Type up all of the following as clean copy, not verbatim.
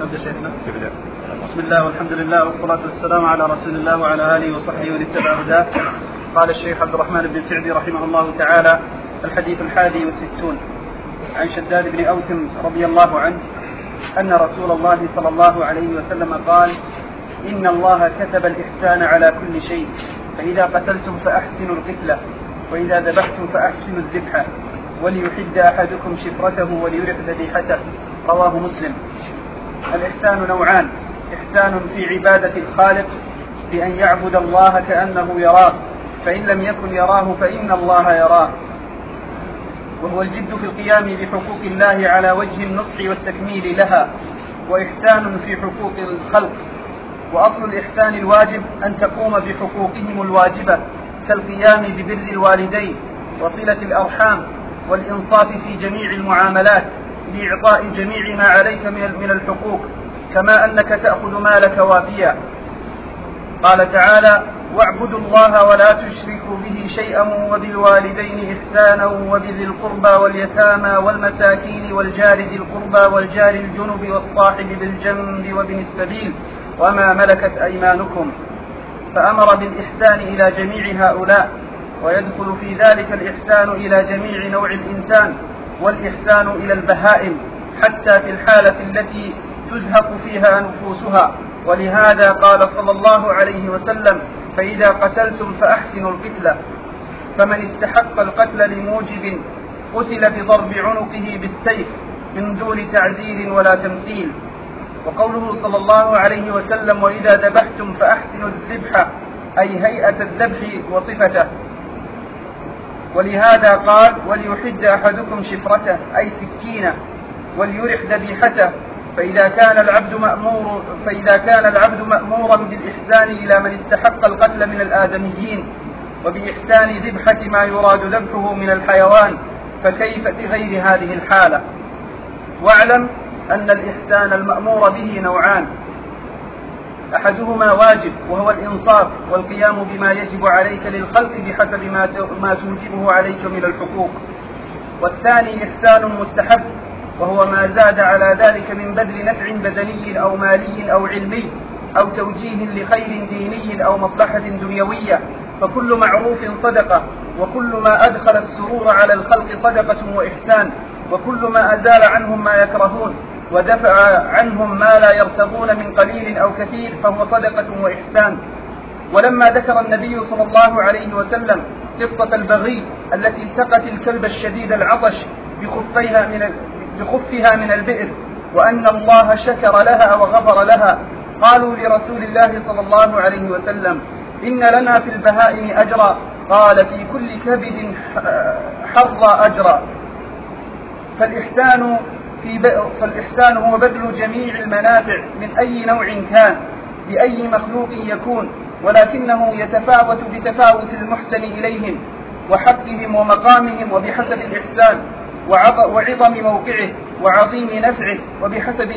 نبدأ شيخنا. بسم الله والحمد لله والصلاة والسلام على رسول الله وعلى آله وصحبه ومن اتبع هداه. قال الشيخ عبد الرحمن بن سعدي رحمه الله تعالى: الحديث 61 عن شداد بن أوس رضي الله عنه أن رسول الله صلى الله عليه وسلم قال: إن الله كتب الإحسان على كل شيء، فإذا قتلتم فأحسنوا القتلة، وإذا ذبحتم فأحسنوا الذبحة، وليحد أحدكم شفرته وليرح ذبيحته. رواه مسلم. الإحسان نوعان: إحسان في عبادة الخالق بأن يعبد الله كأنه يراه، فإن لم يكن يراه فإن الله يراه، وهو الجد في القيام بحقوق الله على وجه النصح والتكميل لها، وإحسان في حقوق الخلق. وأصل الإحسان الواجب أن تقوم بحقوقهم الواجبة كالقيام ببر الوالدين وصلة الأرحام والإنصاف في جميع المعاملات بإعطاء جميع ما عليك من الحقوق، كما أنك تأخذ مالك وافيا. قال تعالى: واعبدوا الله ولا تشركوا به شيئا وبالوالدين إحسانا وبذي القربى واليتامى والمساكين والجار ذي القربى والجار الجنب والصاحب بالجنب وابن السبيل وما ملكت أيمانكم. فأمر بالإحسان إلى جميع هؤلاء، ويدخل في ذلك الإحسان إلى جميع نوع الإنسان، والإحسان إلى البهائم حتى في الحالة التي تزهق فيها نفوسها. ولهذا قال صلى الله عليه وسلم: فإذا قتلتم فأحسنوا القتلة. فمن استحق القتل لموجب قتل بضرب عنقه بالسيف من دون تعزير ولا تمثيل. وقوله صلى الله عليه وسلم: وإذا ذبحتم فأحسنوا الذبح، أي هيئة الذبح وصفته. ولهذا قال: وليحد أحدكم شفرته، أي سكينة، وليرح ذبيحته. فإذا كان العبد مأمورا بالإحسان إلى من استحق القتل من الآدميين، وبإحسان ذبحة ما يراد ذبحه من الحيوان، فكيف بغير هذه الحالة؟ واعلم أن الإحسان المأمور به نوعان: أحدهما واجب وهو الإنصاف والقيام بما يجب عليك للخلق بحسب ما توجبه عليك من الحقوق، والثاني إحسان مستحب وهو ما زاد على ذلك من بذل نفع بدني أو مالي أو علمي أو توجيه لخير ديني أو مصلحة دنيوية، فكل معروف صدقة، وكل ما أدخل السرور على الخلق صدقة وإحسان، وكل ما أزال عنهم ما يكرهون ودفع عنهم ما لا يرتضون من قليل أو كثير فهو صدقة وإحسان. ولما ذكر النبي صلى الله عليه وسلم قصة البغي التي سقت الكلب الشديد العطش بخفها من البئر، وأن الله شكر لها وغفر لها، قالوا لرسول الله صلى الله عليه وسلم: إن لنا في البهائم أجرا. قال: في كل كبد حظ أجرا. فالإحسان هو بذل جميع المنافع من أي نوع كان لأي مخلوق يكون، ولكنه يتفاوت بتفاوت المحسن إليهم وحقهم ومقامهم وبحسب الإحسان وعظم موقعه وعظيم نفعه وبحسب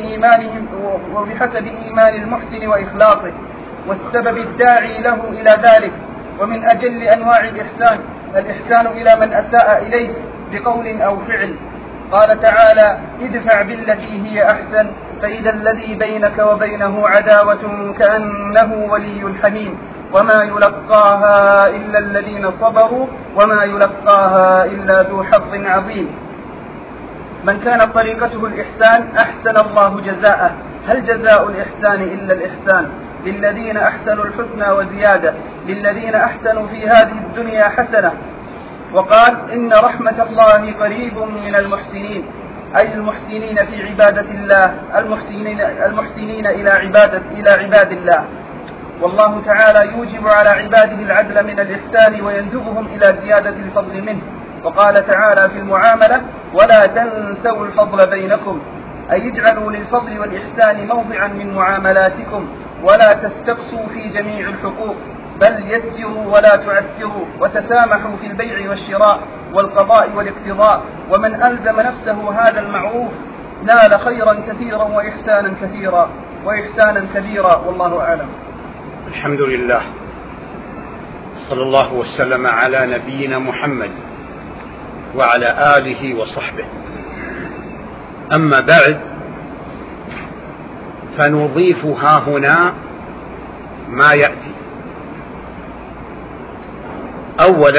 إيمان المحسن وإخلاصه والسبب الداعي له إلى ذلك. ومن أجل أنواع الإحسان إلى من أساء إليه بقول أو فعل. قال تعالى: ادفع بالتي هي أحسن فإذا الذي بينك وبينه عداوة كأنه ولي حميم وما يلقاها إلا الذين صبروا وما يلقاها إلا ذو حظ عظيم. من كانت طريقته الإحسان أحسن الله جزاءه. هل جزاء الإحسان إلا الإحسان؟ للذين أحسنوا الحسنى وزيادة، للذين أحسنوا في هذه الدنيا حسنة. وقال: إن رحمة الله قريب من المحسنين، أي المحسنين في عبادة الله، المحسنين إلى عباد الله. والله تعالى يوجب على عباده العدل من الإحسان ويندبهم إلى زيادة الفضل منه. وقال تعالى في المعاملة: ولا تنسوا الفضل بينكم، أي اجعلوا للفضل والإحسان موضعا من معاملاتكم، ولا تستقصوا في جميع الحقوق، بل يسروا ولا تعسروا، وتسامحوا في البيع والشراء والقضاء والاقتضاء. ومن ألزم نفسه هذا المعروف نال خيرا كثيرا وإحسانا كبيرا. والله أعلم. الحمد لله، صلى الله وسلم على نبينا محمد وعلى آله وصحبه. أما بعد، فنضيف ها هنا ما يأتي. أولا،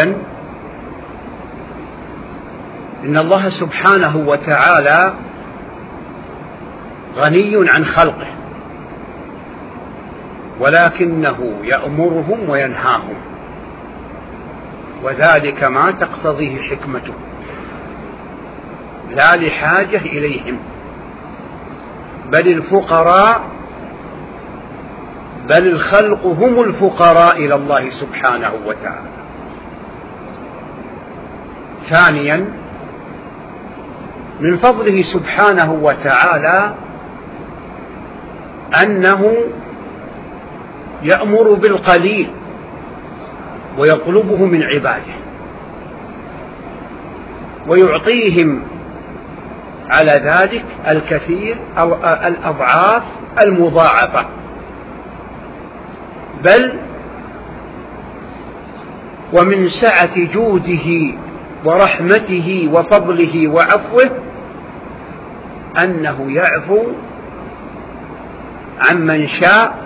إن الله سبحانه وتعالى غني عن خلقه، ولكنه يأمرهم وينهاهم، وذلك ما تقتضيه حكمته، لا لحاجة إليهم، بل الخلق هم الفقراء إلى الله سبحانه وتعالى. ثانيا، من فضله سبحانه وتعالى أنه يأمر بالقليل ويطلبه من عباده، ويعطيهم على ذلك الكثير أو الأضعاف المضاعفة، بل ومن سعة جوده ورحمته وفضله وعفوه أنه يعفو عمن شاء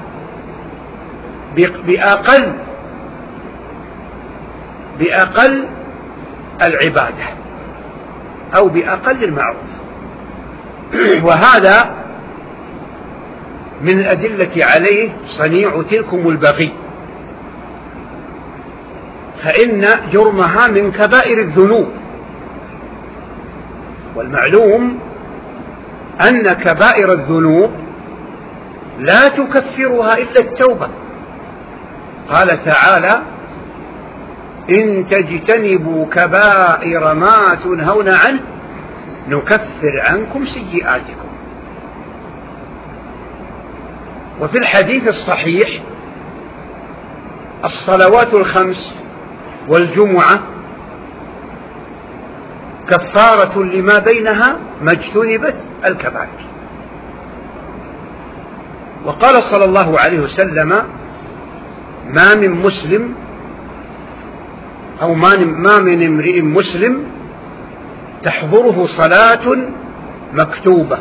بأقل العبادة أو بأقل المعروف. وهذا من الأدلة عليه صنيع تلكم البغي، فإن جرمها من كبائر الذنوب، والمعلوم أن كبائر الذنوب لا تكفرها إلا التوبة. قال تعالى: إن تجتنبوا كبائر ما تنهون عنه نكفر عنكم سيئاتكم. وفي الحديث الصحيح: الصلوات الخمس والجمعة كفارة لما بينها ما اجتنبت الكبائر. وقال صلى الله عليه وسلم: ما من مسلم أو ما من امرئ مسلم تحضره صلاة مكتوبة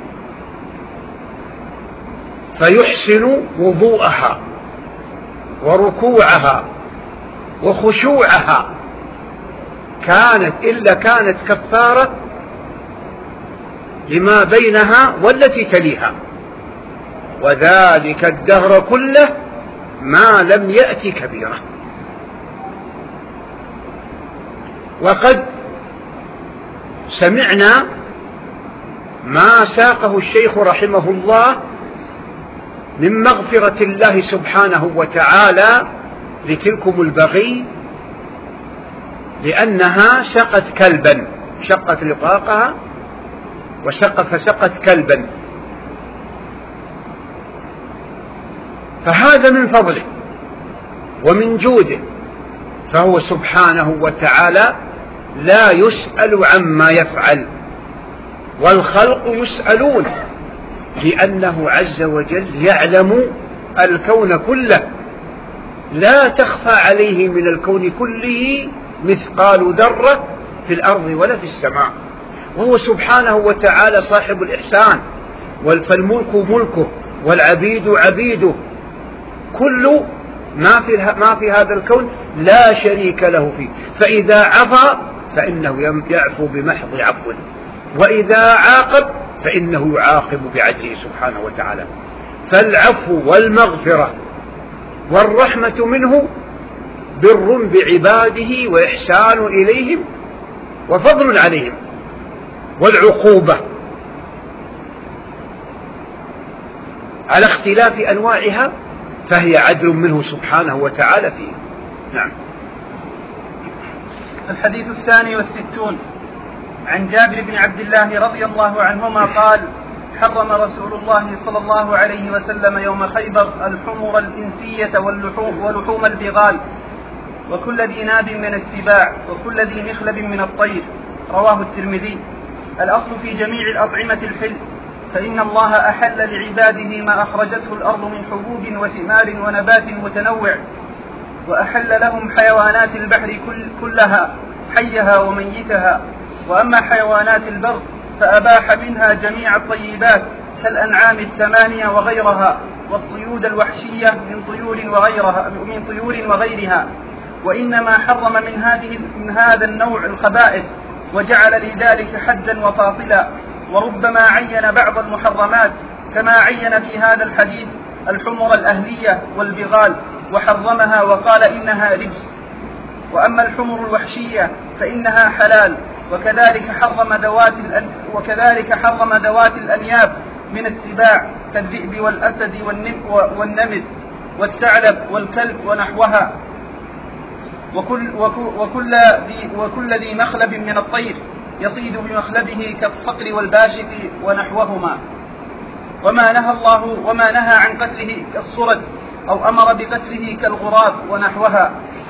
فيحسن وضوءها وركوعها وخشوعها كانت كفارة لما بينها والتي تليها، وذلك الدهر كله ما لم يأتي كبيرة. وقد سمعنا ما ساقه الشيخ رحمه الله من مغفرة الله سبحانه وتعالى لتلكم البغي، لأنها سقت كلبا، شقت لقاقها فسقت كلبا، فهذا من فضله ومن جوده، فهو سبحانه وتعالى لا يسأل عما يفعل، والخلق يسألون، لأنه عز وجل يعلم الكون كله، لا تخفى عليه من الكون كله مثقال ذرة في الأرض ولا في السماء، وهو سبحانه وتعالى صاحب الإحسان، فالملك ملكه والعبيد عبيده، كل ما في هذا الكون لا شريك له فيه، فإذا عفا فإنه يعفو بمحض عفو، وإذا عاقب فإنه يعاقب بعدله سبحانه وتعالى. فالعفو والمغفرة والرحمة منه بر بعباده وإحسان إليهم وفضل عليهم، والعقوبة على اختلاف أنواعها فهي عدل منه سبحانه وتعالى فيه. نعم. الحديث 62 عن جابر بن عبد الله رضي الله عنهما قال: حرم رسول الله صلى الله عليه وسلم يوم خيبر الحمر الإنسية ولحوم البغال وكل ذي ناب من السباع وكل ذي مخلب من الطير. رواه الترمذي. الأصل في جميع الأطعمة الحل، فإن الله أحل لعباده ما أخرجته الأرض من حبوب وثمار ونبات متنوع، وأحل لهم حيوانات البحر كلها حيها وميتها، وأما حيوانات البر فأباح منها جميع الطيبات كالأنعام الثمانية وغيرها، والصيود الوحشية من طيور وغيرها، وإنما حرم من هذا النوع الخبائث، وجعل لذلك حدا وفاصلا، وربما عين بعض المحرمات كما عين في هذا الحديث الحمر الأهلية والبغال وحرمها وقال إنها رجس. وأما الحمر الوحشية فإنها حلال، وكذلك حرم ذوات الأنياب من السباع كالذئب والأسد والنمر والثعلب والكلب ونحوها، وكل ذي مخلب من الطير يصيد بمخلبه كالصقر والباشق ونحوهما. وما نهى عن قتله كالصرد أو أمر بقتله كالغراب ونحوها،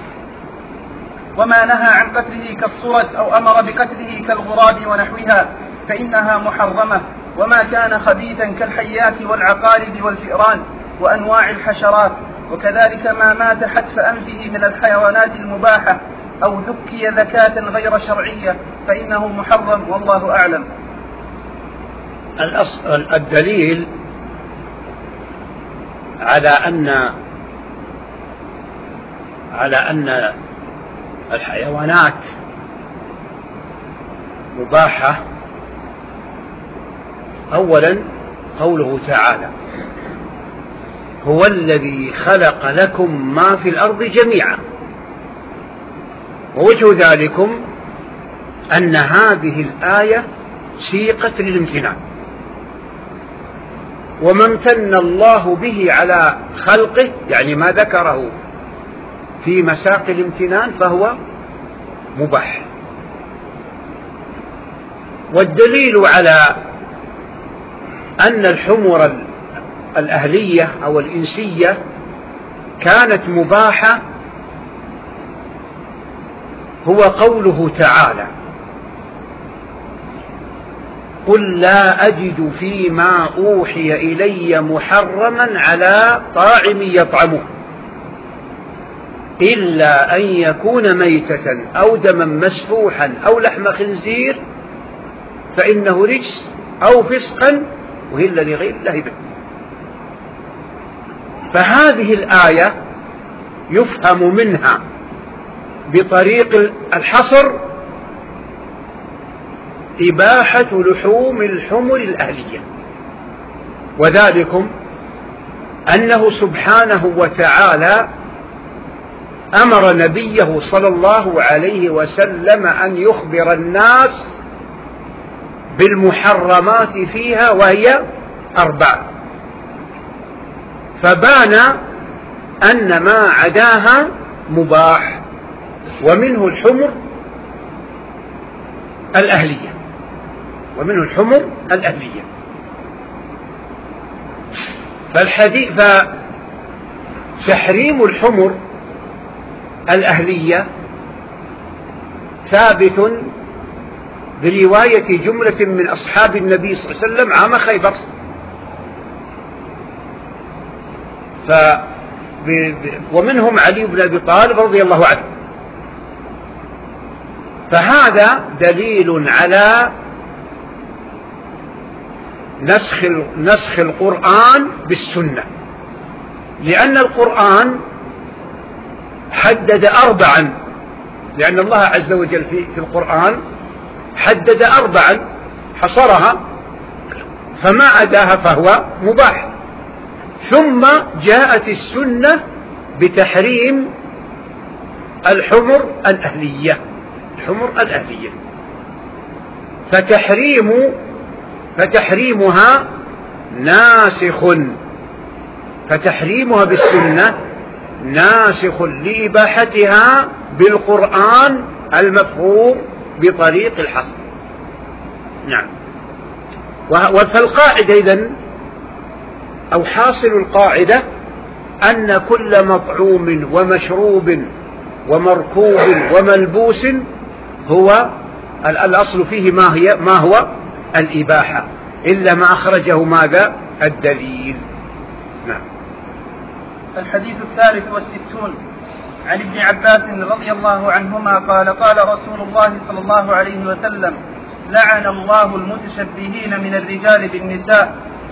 ونحوها فإنها محرمة. وما كان خبيثا كالحيات والعقارب والفئران وأنواع الحشرات، وكذلك ما مات حتف أنفه من الحيوانات المباحة أو ذكي ذكاة غير شرعية فإنه محرم، والله أعلم. الدليل على أن الحيوانات مباحة أولا قوله تعالى: هو الذي خلق لكم ما في الأرض جميعا. ووجه ذلكم أن هذه الآية سيقت للامتنان، وما امتن الله به على خلقه يعني ما ذكره في مساق الامتنان فهو مباح. والدليل على أن الحمر الأهلية أو الإنسية كانت مباحة هو قوله تعالى: قل لا أجد فيما أوحي إلي محرما على طاعم يطعمه إلا أن يكون ميتة أو دما مسفوحا أو لحم خنزير فإنه رجس أو فسقا أهل لغير الله به. فهذه الآية يفهم منها بطريق الحصر إباحة لحوم الحمر الأهلية، وذلكم أنه سبحانه وتعالى أمر نبيه صلى الله عليه وسلم أن يخبر الناس بالمحرمات فيها وهي 4، فبان أن ما عداها مباح، ومنه الحمر الأهلية فتحريم الحمر الأهلية ثابت برواية جملة من أصحاب النبي صلى الله عليه وسلم عام خيبر، ومنهم علي بن أبي طالب رضي الله عنه. فهذا دليل على نسخ القرآن بالسنة، لأن القرآن حدد 4، لأن الله عز وجل في القرآن حدد 4 حصرها، فما عداها فهو مباح. ثم جاءت السنة بتحريم الحمر الأهلية، فتحريمها بالسنة ناسخ لإباحتها بالقرآن المفهوم بطريق الحصر. نعم. فالقاعدة إذن أو حاصل القاعدة أن كل مطعوم ومشروب ومركوب وملبوس هو الأصل فيه ما هو الإباحة، إلا ما أخرجه ماذا؟ الدليل. نعم. الحديث 63 عن ابن عباس رضي الله عنهما قال: قال رسول الله صلى الله عليه وسلم: لعن الله المتشبهين من الرجال بالنساء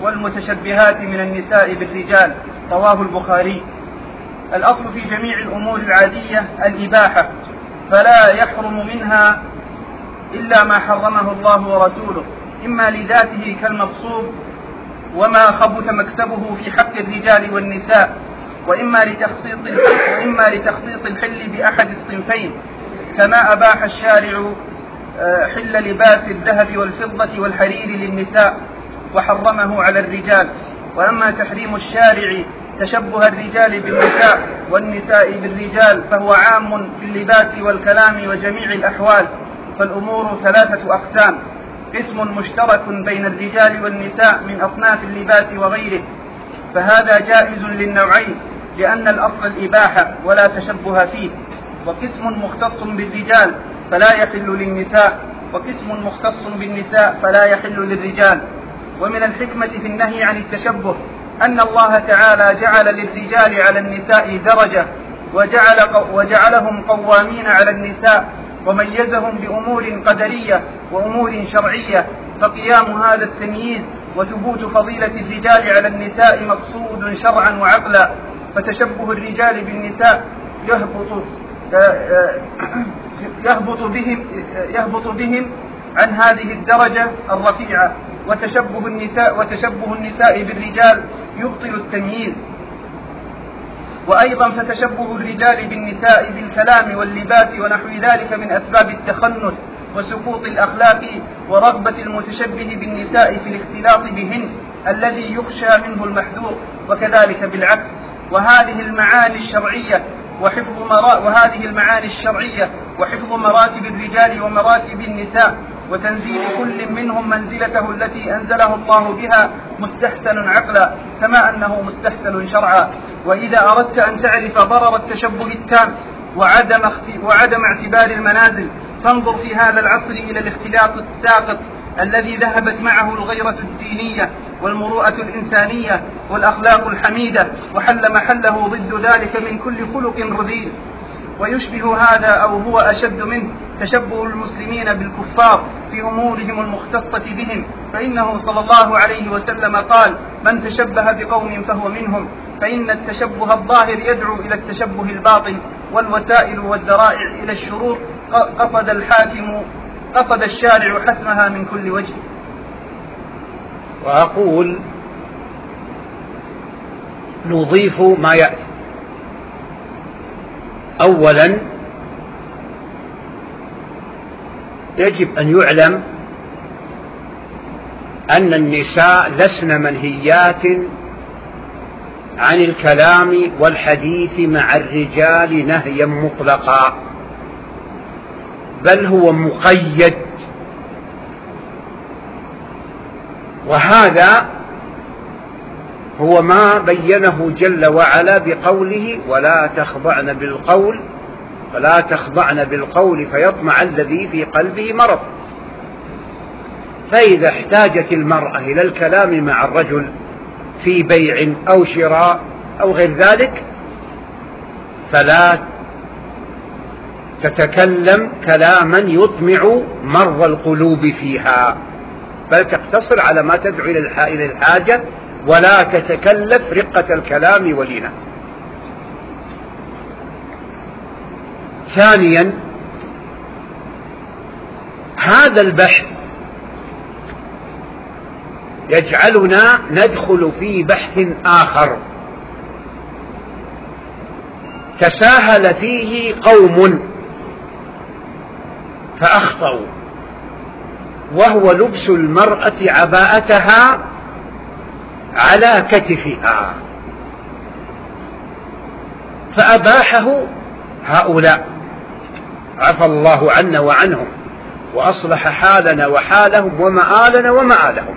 والمتشبهات من النساء بالرجال. رواه البخاري. الأصل في جميع الأمور العادية الإباحة، فلا يحرم منها إلا ما حرمه الله ورسوله، إما لذاته كالمغصوب وما خبث مكسبه في حق الرجال والنساء، وإما لتخصيص الحل بأحد الصنفين، كما أباح الشارع حل لباس الذهب والفضة والحرير للنساء وحرمه على الرجال. وأما تحريم الشارع تشبه الرجال بالنساء والنساء بالرجال فهو عام في اللباس والكلام وجميع الأحوال. فالأمور ثلاثة أقسام: قسم مشترك بين الرجال والنساء من أصناف اللباس وغيره، فهذا جائز للنوعين لأن الأصل الإباحة ولا تشبه فيه، وقسم مختص بالرجال فلا يحل للنساء، وقسم مختص بالنساء فلا يحل للرجال. ومن الحكمة في النهي عن التشبه أن الله تعالى جعل للرجال على النساء درجة، وجعلهم قوامين على النساء، وميزهم بأمور قدرية وأمور شرعية، فقيام هذا التمييز وثبوت فضيلة الرجال على النساء مقصود شرعا وعقلا. فتشبه الرجال بالنساء يهبط بهم عن هذه الدرجة الرفيعة، وتشبه النساء بالرجال يبطل التمييز. وأيضا فتشبه الرجال بالنساء بالكلام واللباس ونحو ذلك من أسباب التخنث وسقوط الأخلاق ورغبة المتشبه بالنساء في الاختلاط بهن الذي يخشى منه المحذور، وكذلك بالعكس. وهذه المعاني الشرعية وحفظ مراتب الرجال ومراتب النساء وتنزيل كل منهم منزلته التي أنزله الله بها مستحسن عقلا كما أنه مستحسن شرعا. وإذا أردت أن تعرف ضرر التشبه التام وعدم اعتبار المنازل فانظر في هذا العصر إلى الاختلاط الساقط الذي ذهبت معه الغيرة الدينية والمروءة الإنسانية والأخلاق الحميدة، وحل محله ضد ذلك من كل خلق رذيل. ويشبه هذا أو هو أشد منه تشبه المسلمين بالكفار في أمورهم المختصة بهم، فإنه صلى الله عليه وسلم قال: من تشبه بقوم فهو منهم. فإن التشبه الظاهر يدعو إلى التشبه الباطن، والوسائل والذرائع إلى الشرور قصد الشارع حسمها من كل وجه. وأقول نضيف ما يأتي. أولا يجب أن يعلم أن النساء لسن منهيات عن الكلام والحديث مع الرجال نهيا مطلقا، بل هو مقيد. وهذا هو ما بينه جل وعلا بقوله: ولا تخضعن بالقول فيطمع الذي في قلبه مرض. فإذا احتاجت المرأة إلى الكلام مع الرجل في بيع أو شراء أو غير ذلك فلا تتكلم كلاما يطمع مرض القلوب فيها، بل تقتصر على ما تدعو إلى الحاجة، ولا تتكلف رقة الكلام ولينة. ثانيا، هذا البحث يجعلنا ندخل في بحث آخر تساهل فيه قوم فأخطأوا، وهو لبس المرأة عباءتها على كتفها، فأباحه هؤلاء، عفى الله عنا وعنهم وأصلح حالنا وحالهم ومآلنا ومآلهم.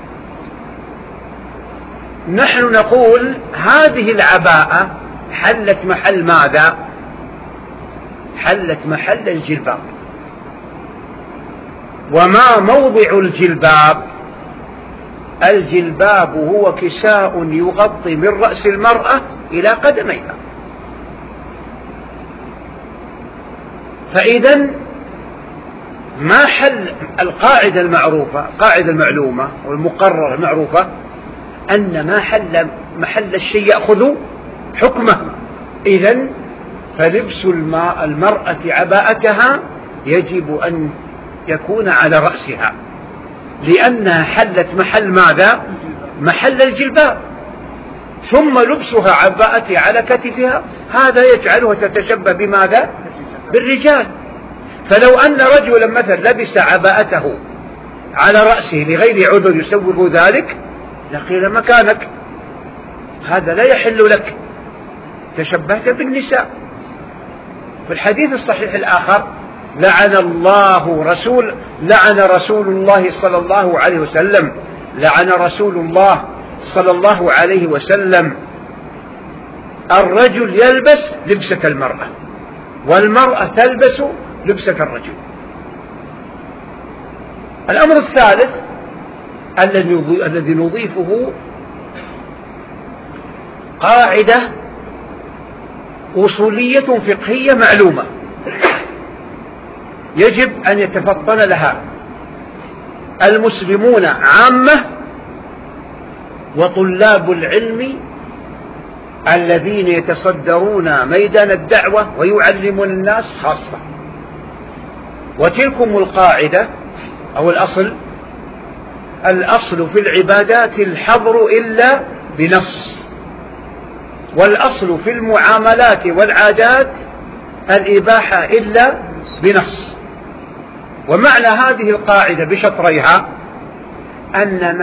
نحن نقول هذه العباءة حلت محل ماذا؟ حلت محل الجلباب. وما موضع الجلباب؟ الجلباب هو كساء يغطي من رأس المرأة إلى قدميها. فإذا ما حل القاعدة المعروفة، قاعدة المعلومة والمقررة المعروفة، أن ما حل محل الشيء يأخذ حكمه. إذن فلبس المرأة عباءتها يجب أن يكون على رأسها، لأنها حلت محل ماذا؟ محل الجلباب. ثم لبسها عباءتها على كتفها هذا يجعلها تتشبه بماذا؟ بالرجال. فلو أن رجلا مثلا لبس عباءته على رأسه لغير عذر يسوغ ذلك لقيل مكانك، هذا لا يحل لك، تشبهت بالنساء. في الحديث الصحيح الآخر لعن رسول الله صلى الله عليه وسلم، لعن رسول الله صلى الله عليه وسلم الرجل يلبس لبسة المرأة، والمرأة تلبس لبسة الرجل. الأمر الثالث الذي نضيفه قاعدة أصولية فقهية معلومة يجب أن يتفطن لها المسلمون عامة وطلاب العلم الذين يتصدرون ميدان الدعوة ويعلمون الناس خاصة. وتلكم القاعدة أو الأصل في العبادات الحظر إلا بنص، والأصل في المعاملات والعادات الإباحة إلا بنص. ومعنى هذه القاعدة بشطريها أن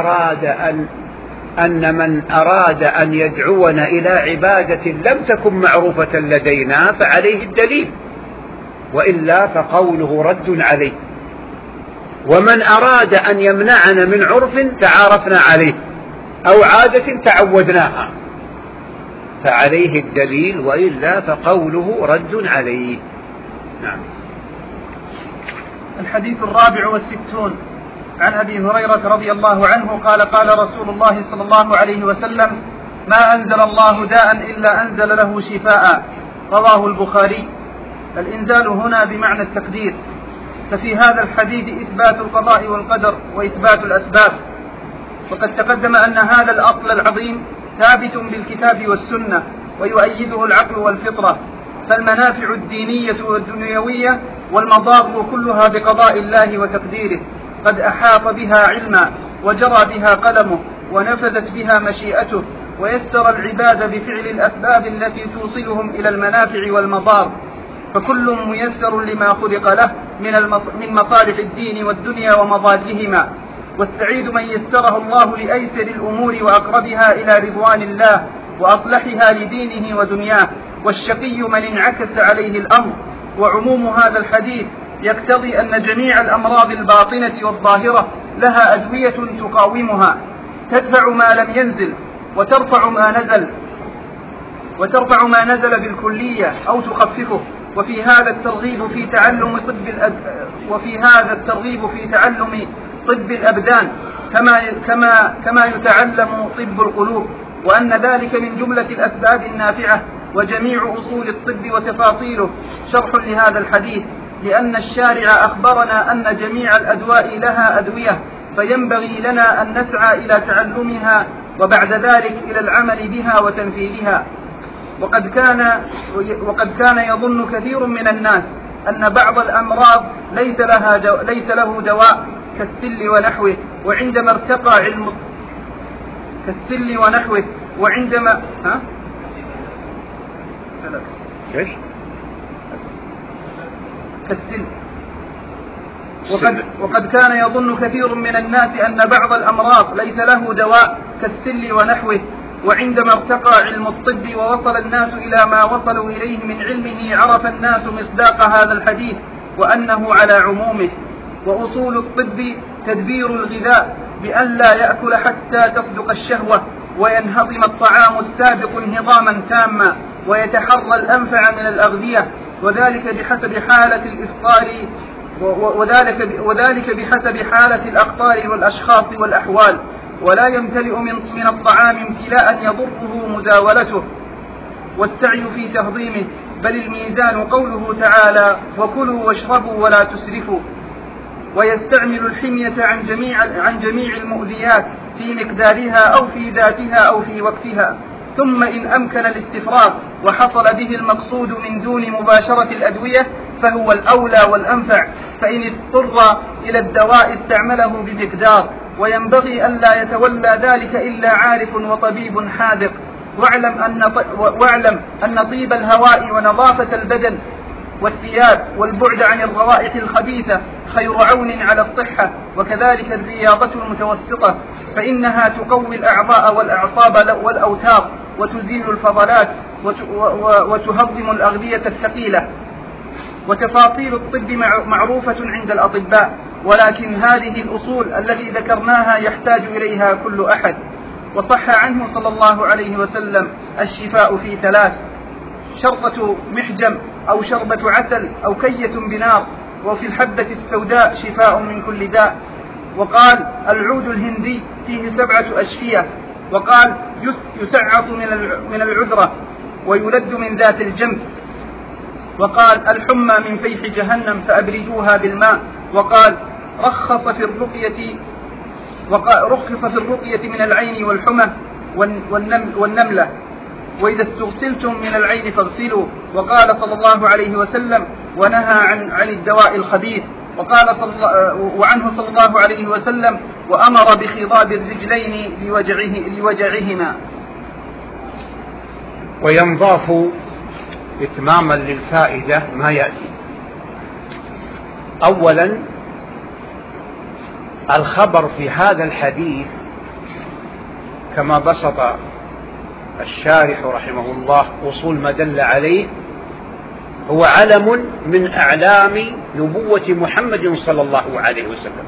من أراد أن يدعونا إلى عبادة لم تكن معروفة لدينا فعليه الدليل، وإلا فقوله رد عليه. ومن أراد أن يمنعنا من عرف تعارفنا عليه أو عادة تعودناها فعليه الدليل، وإلا فقوله رد عليه. نعم. الحديث 64 عن أبي هريرة رضي الله عنه قال قال رسول الله صلى الله عليه وسلم: ما أنزل الله داء إلا أنزل له شفاء. رواه البخاري. الإنزال هنا بمعنى التقدير. ففي هذا الحديث إثبات القضاء والقدر وإثبات الأسباب. وقد تقدم أن هذا الأصل العظيم ثابت بالكتاب والسنة ويؤيده العقل والفطرة، فالمنافع الدينية والدنيوية والمضار كلها بقضاء الله وتقديره، قد أحاط بها علما وجرى بها قلمه ونفذت بها مشيئته، ويسر العباد بفعل الأسباب التي توصلهم إلى المنافع والمضار، فكل ميسر لما خلق له من مصالح الدين والدنيا ومضادهما. والسعيد من يسره الله لأيسر الأمور وأقربها إلى رضوان الله وأصلحها لدينه ودنياه، والشقي من انعكس عليه الأمر. وعموم هذا الحديث يقتضي أن جميع الأمراض الباطنة والظاهرة لها أدوية تقاومها، تدفع ما لم ينزل وترفع ما نزل بالكلية أو تخففه. وفي هذا الترغيب في تعلم طب الأبدان كما يتعلم طب القلوب، وأن ذلك من جملة الأسباب النافعة. وجميع أصول الطب وتفاصيله شرح لهذا الحديث، لأن الشارع أخبرنا أن جميع الأدواء لها أدوية، فينبغي لنا أن نسعى إلى تعلمها وبعد ذلك إلى العمل بها وتنفيذها. وقد كان يظن كثير من الناس أن بعض الأمراض ليس له دواء كالسل ونحوه، وعندما ارتقى علم كالسل ونحوه وعندما كالسل. وقد كان يظن كثير من الناس أن بعض الأمراض ليس له دواء كالسل ونحوه، وعندما ارتقى علم الطب ووصل الناس إلى ما وصلوا إليه من علمه عرف الناس مصداق هذا الحديث وأنه على عمومه. وأصول الطب تدبير الغذاء بأن لا يأكل حتى تصدق الشهوة، وينهضم الطعام السابق انهضاما تاما، ويتحرى الأنفع من الأغذية، وذلك بحسب حالة الإفطار وذلك بحسب حالة الأقطار والأشخاص والأحوال، ولا يمتلئ من الطعام امتلاء يضره مزاولته والسعي في تهضيمه، بل الميزان قوله تعالى: وكلوا واشربوا ولا تسرفوا. ويستعمل الحمية عن جميع المؤذيات في مقدارها أو في ذاتها أو في وقتها. ثم إن أمكن الاستفراغ وحصل به المقصود من دون مباشرة الأدوية فهو الأولى والأنفع، فإن اضطر إلى الدواء استعمله بمقدار، وينبغي ألا يتولى ذلك إلا عارف وطبيب حاذق. واعلم أن طيب الهواء ونظافة البدن والثياب والبعد عن الروائح الخبيثة خير عون على الصحة، وكذلك الرياضة المتوسطة، فإنها تقوي الأعضاء والأعصاب والأوتار وتزيل الفضلات وتهضم الأغذية الثقيلة. وتفاصيل الطب معروفة عند الأطباء، ولكن هذه الأصول التي ذكرناها يحتاج إليها كل أحد. وصح عنه صلى الله عليه وسلم الشفاء في 3: شرطة محجم أو شربة عسل أو كية بنار، وفي الحبة السوداء شفاء من كل داء. وقال العود الهندي فيه 7 أشفية. وقال يسعط من العذرة ويلد من ذات الجنب. وقال الحمى من فيح جهنم فأبردوها بالماء. وقال رخص في الرقية من العين والحمى والنملة، وإذا استغسلتم من العين فاغسلوا. وقال صلى الله عليه وسلم ونهى عن الدواء الخبيث. وعنه صلى الله عليه وسلم وأمر بخضاب الرجلين لوجعهما. وينضاف إتماما للفائدة ما يأتي. أولا الخبر في هذا الحديث كما بسط الشارح رحمه الله وصول ما دل عليه هو علم من أعلام نبوة محمد صلى الله عليه وسلم.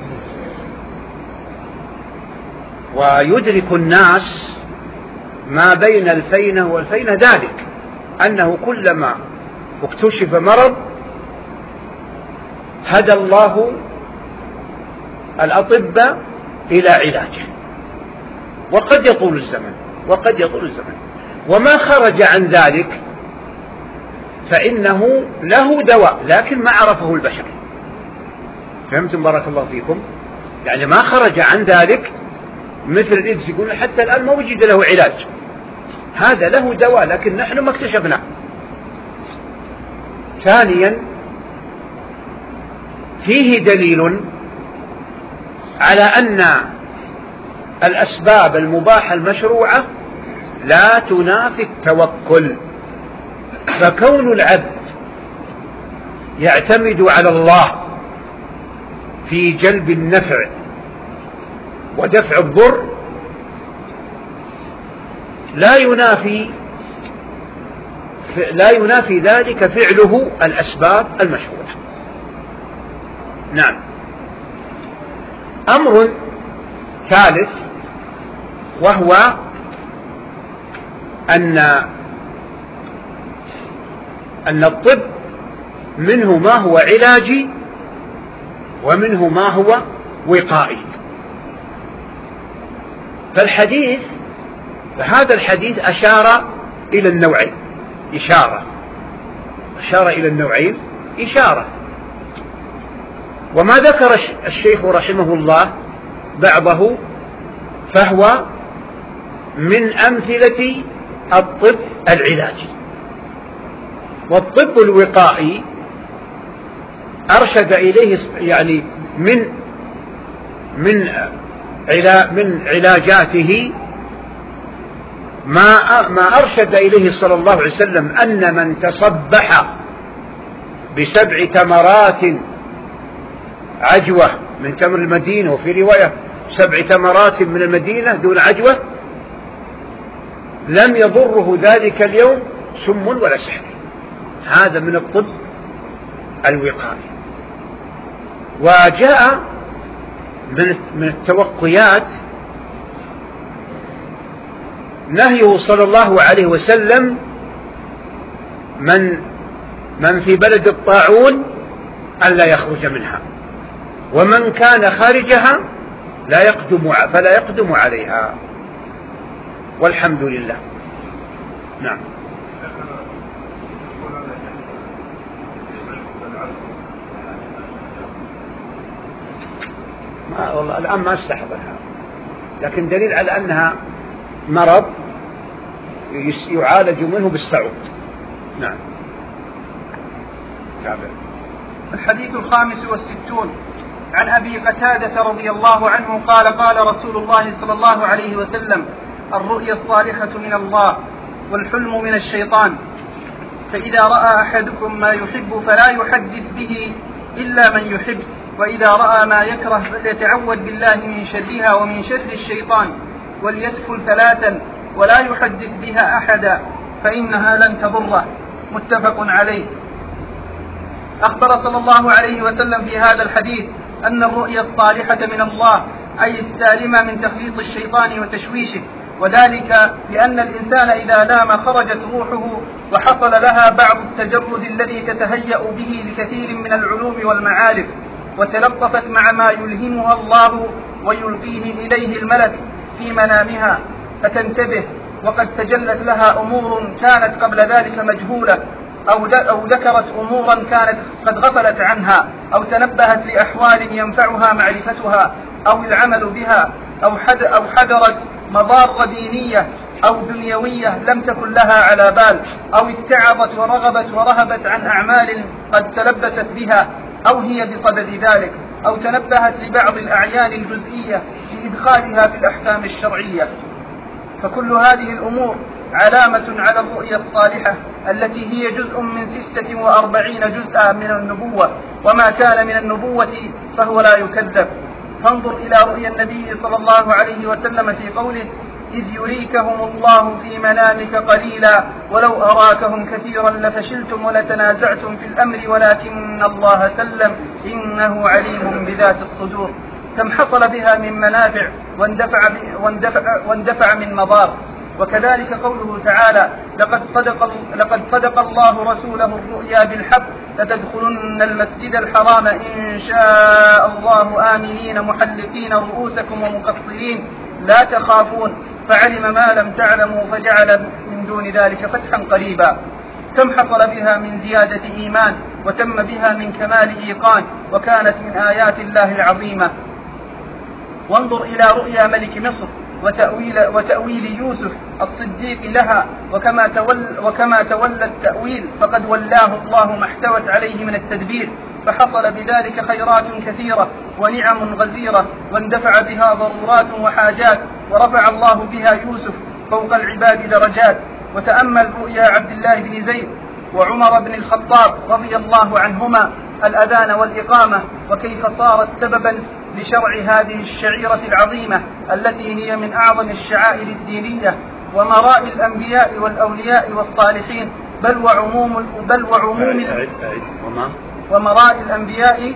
ويدرك الناس ما بين الفينة والفينة ذلك أنه كلما اكتشف مرض هدى الله الأطباء إلى علاجه، وقد يطول الزمن وما خرج عن ذلك فإنه له دواء لكن ما عرفه البشر. فهمتم بارك الله فيكم؟ يعني ما خرج عن ذلك مثل الإيدز يقول حتى الآن ما وجد له علاج، هذا له دواء لكن نحن ما اكتشفناه. ثانيا فيه دليل على أن الأسباب المباحة المشروعة لا تنافي التوكل، فكون العبد يعتمد على الله في جلب النفع ودفع الضر لا ينافي ذلك فعله الأسباب المشروعة. نعم. أمر ثالث وهو أن الطب منه ما هو علاجي ومنه ما هو وقائي. فهذا الحديث أشار إلى النوعين إشارة. وما ذكر الشيخ رحمه الله بعضه فهو من أمثلة الطب العلاجي. والطب الوقائي أرشد إليه يعني من علاجاته ما أرشد إليه صلى الله عليه وسلم أن من تصبح ب7 تمرات عجوة من تمر المدينة، وفي رواية 7 تمرات من المدينة دون عجوة، لم يضره ذلك اليوم سم ولا سحر. هذا من الطب الوقائي. وجاء من التوقيات نهيه صلى الله عليه وسلم من في بلد الطاعون ألا يخرج منها، ومن كان خارجها فلا يقدم عليها. والحمد لله. نعم. والله الآن ما استحضرها، لكن دليل على أنها مرض يعالج منه بالسعود. نعم. الحديث 65 عن أبي قتادة رضي الله عنه قال قال رسول الله صلى الله عليه وسلم: الرؤيا الصالحة من الله والحلم من الشيطان، فإذا رأى أحدكم ما يحب فلا يحدث به إلا من يحب، وإذا رأى ما يكره فليتعوذ بالله من شرها ومن شر الشيطان، وليتفل 3 ولا يحدث بها أحدا فإنها لن تضره. متفق عليه. أخبر صلى الله عليه وسلم في هذا الحديث أن الرؤيا الصالحة من الله أي السالمة من تخليط الشيطان وتشويشه، وذلك لأن الإنسان إذا نام خرجت روحه وحصل لها بعض التجرد الذي تتهيأ به لكثير من العلوم والمعارف، وتلطفت مع ما يلهمها الله ويلقيه إليه الملك في منامها فتنتبه، وقد تجلت لها أمور كانت قبل ذلك مجهولة، أو ذكرت أمورا كانت قد غفلت عنها، أو تنبهت لأحوال ينفعها معرفتها أو العمل بها، أو حذرت مضار دينية أو دنيوية لم تكن لها على بال، أو اتعظت ورهبت عن أعمال قد تلبست بها أو هي بصدد ذلك، أو تنبهت لبعض الأعيان الجزئية لإدخالها في الأحكام الشرعية. فكل هذه الأمور علامة على الرؤيا الصالحة التي هي جزء من 46 جزءا من النبوة، وما كان من النبوة فهو لا يكذب. فانظر إلى رؤيا النبي صلى الله عليه وسلم في قوله: إذ يريكهم الله في منامك قليلا ولو أراكهم كثيرا لفشلتم ولتنازعتم في الأمر ولكن الله سلم إنه عليم بذات الصدور. كم حصل بها من منافع واندفع من مضار. وكذلك قوله تعالى: لقد صدق الله رسوله الرؤيا بالحق لتدخلن المسجد الحرام إن شاء الله آمنين محلقين رؤوسكم ومقصرين لا تخافون فعلم ما لم تعلموا فجعل من دون ذلك فتحا قريبا. كم حصل بها من زيادة إيمان، وتم بها من كمال إيقان، وكانت من آيات الله العظيمة. وانظر إلى رؤيا ملك مصر وتأويل يوسف الصديق لها، وكما تولى التأويل فقد ولاه الله ما احتوت عليه من التدبير، فحصل بذلك خيرات كثيرة ونعم غزيرة، واندفع بها ضرورات وحاجات، ورفع الله بها يوسف فوق العباد درجات. وتأمل رؤيا عبد الله بن زيد وعمر بن الخطاب رضي الله عنهما الأذان والإقامة، وكيف صارت سببا لشرع هذه الشعيرة العظيمة التي هي من أعظم الشعائر الدينية، ومراء الأنبياء والأولياء والصالحين ومراء الأنبياء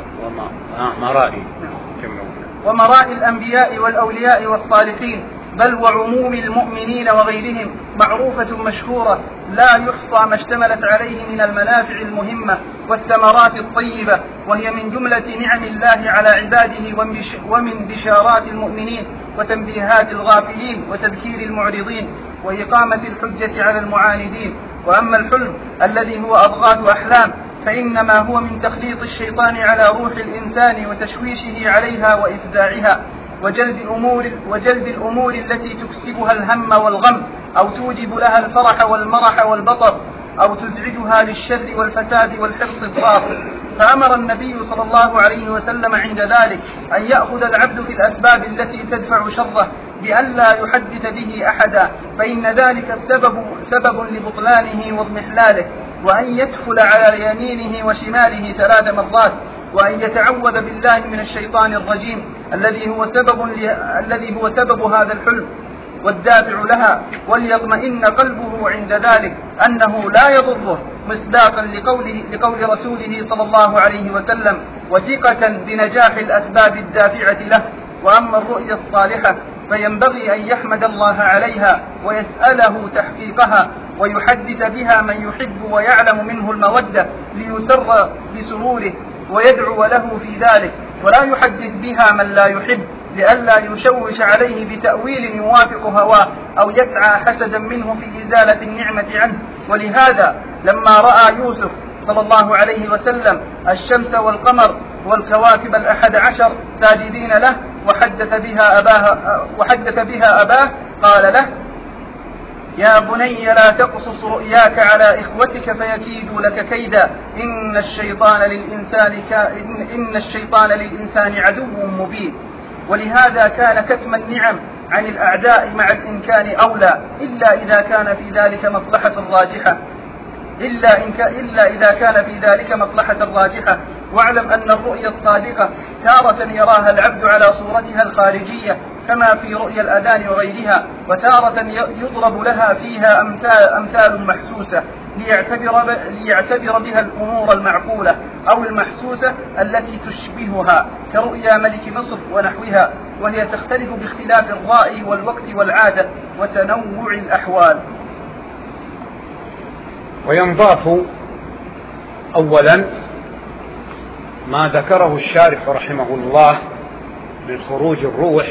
ومراء الأنبياء والأولياء والصالحين بل وعموم المؤمنين وغيرهم معروفة مشهورة لا يحصى ما اشتملت عليه من المنافع المهمة والثمرات الطيبة، وهي من جملة نعم الله على عباده ومن بشارات المؤمنين وتنبيهات الغافلين وتذكير المعرضين وإقامة الحجة على المعاندين. وأما الحلم الذي هو أضغاث أحلام فإنما هو من تخليط الشيطان على روح الإنسان وتشويشه عليها وإفزاعها وجلب الأمور التي تكسبها الهم والغم، أو توجب لها الفرح والمرح والبطر، أو تزعجها للشر والفساد والحرص الضار. فأمر النبي صلى الله عليه وسلم عند ذلك أن يأخذ العبد في الأسباب التي تدفع شره بأن لا يحدث به أحدا، فإن ذلك سبب لبطلانه واضمحلاله، وأن يدخل على يمينه وشماله 3 مرات، وأن يتعوذ بالله من الشيطان الرجيم الذي هو سبب هذا الحلم والدافع لها، وليطمئن قلبه عند ذلك أنه لا يضره، مصداقا لقول رسوله صلى الله عليه وسلم، وثقة بنجاح الأسباب الدافعة له. وأما الرؤيا الصالحة فينبغي أن يحمد الله عليها ويسأله تحقيقها، ويحدث بها من يحب ويعلم منه المودة ليسر بسروره ويدعو له في ذلك، ولا يحدث بها من لا يحب لئلا يشوش عليه بتأويل يوافق هواه أو يسعى حسدا منه في إزالة النعمة عنه. ولهذا لما رأى يوسف صلى الله عليه وسلم الشمس والقمر والكواكب 11 ساجدين له وحدث بها أباه قال له: يا بني لا تقصص رؤياك على إخوتك فيكيدوا لك كيدا إن الشيطان للإنسان عدو مبين. ولهذا كان كتم النعم عن الأعداء مع الإمكان أولى إلا إذا كان في ذلك مصلحة راجحة. واعلم أن الرؤيا الصادقة تارة يراها العبد على صورتها الخارجية كما في رؤيا الأذان وغيرها، وتارة يضرب لها فيها أمثال محسوسة ليعتبر بها الأمور المعقولة أو المحسوسة التي تشبهها كرؤيا ملك مصر ونحوها، وهي تختلف باختلاف الرأي والوقت والعادة وتنوع الأحوال. وينضاف أولا ما ذكره الشارح رحمه الله من خروج الروح،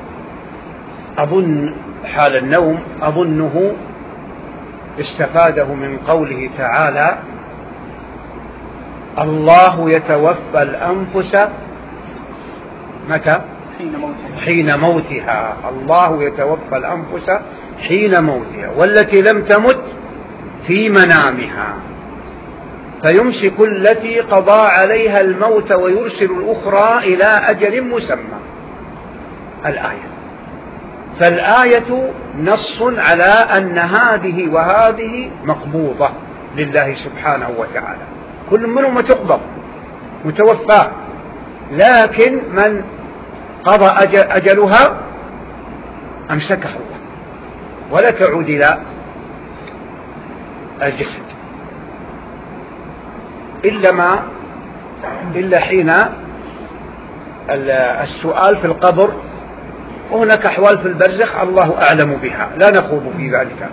أظن حال النوم، أظنه استفاده من قوله تعالى: الله يتوفى الأنفس متى؟ حين موتها. الله يتوفى الأنفس حين موتها والتي لم تمت في منامها فيمسك التي قضى عليها الموت ويرسل الأخرى إلى أجل مسمى. الآية. فالآية نص على أن هذه وهذه مقبوضة لله سبحانه وتعالى، كل منهم تقبض متوفى، لكن من قضى أجلها أمسكه الله ولا تعود إلى الجسد إلا حين السؤال في القبر، وهناك أحوال في البرزخ الله أعلم بها لا نخوض في ذلك.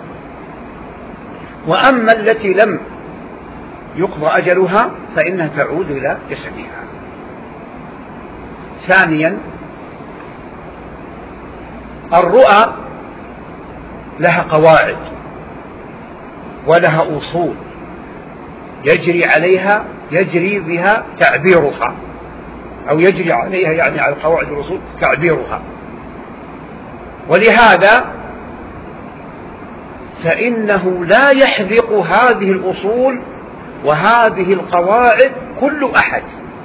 وأما التي لم يقضى أجلها فإنها تعود إلى جسدها. ثانيا، الرؤى لها قواعد ولها أصول يجري بها تعبيرها، أو يجري عليها يعني على القواعد والأصول تعبيرها. ولهذا فإنه لا يحذق هذه الأصول وهذه القواعد كل أحد.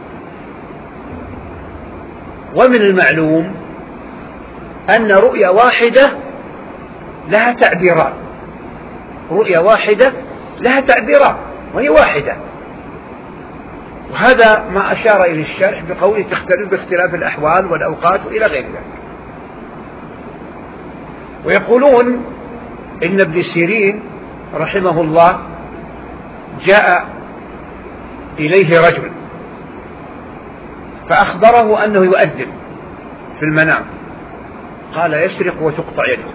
ومن المعلوم أن رؤية واحدة لها تعبيرات، رؤية واحدة لها تعبيرات وهي واحدة. وهذا ما أشار إليه الشارح بقوله تختلف باختلاف الأحوال والأوقات إلى غير ذلك. ويقولون إن ابن سيرين رحمه الله جاء إليه رجل فأخبره أنه يؤذن في المنام، قال يسرق وتقطع يده.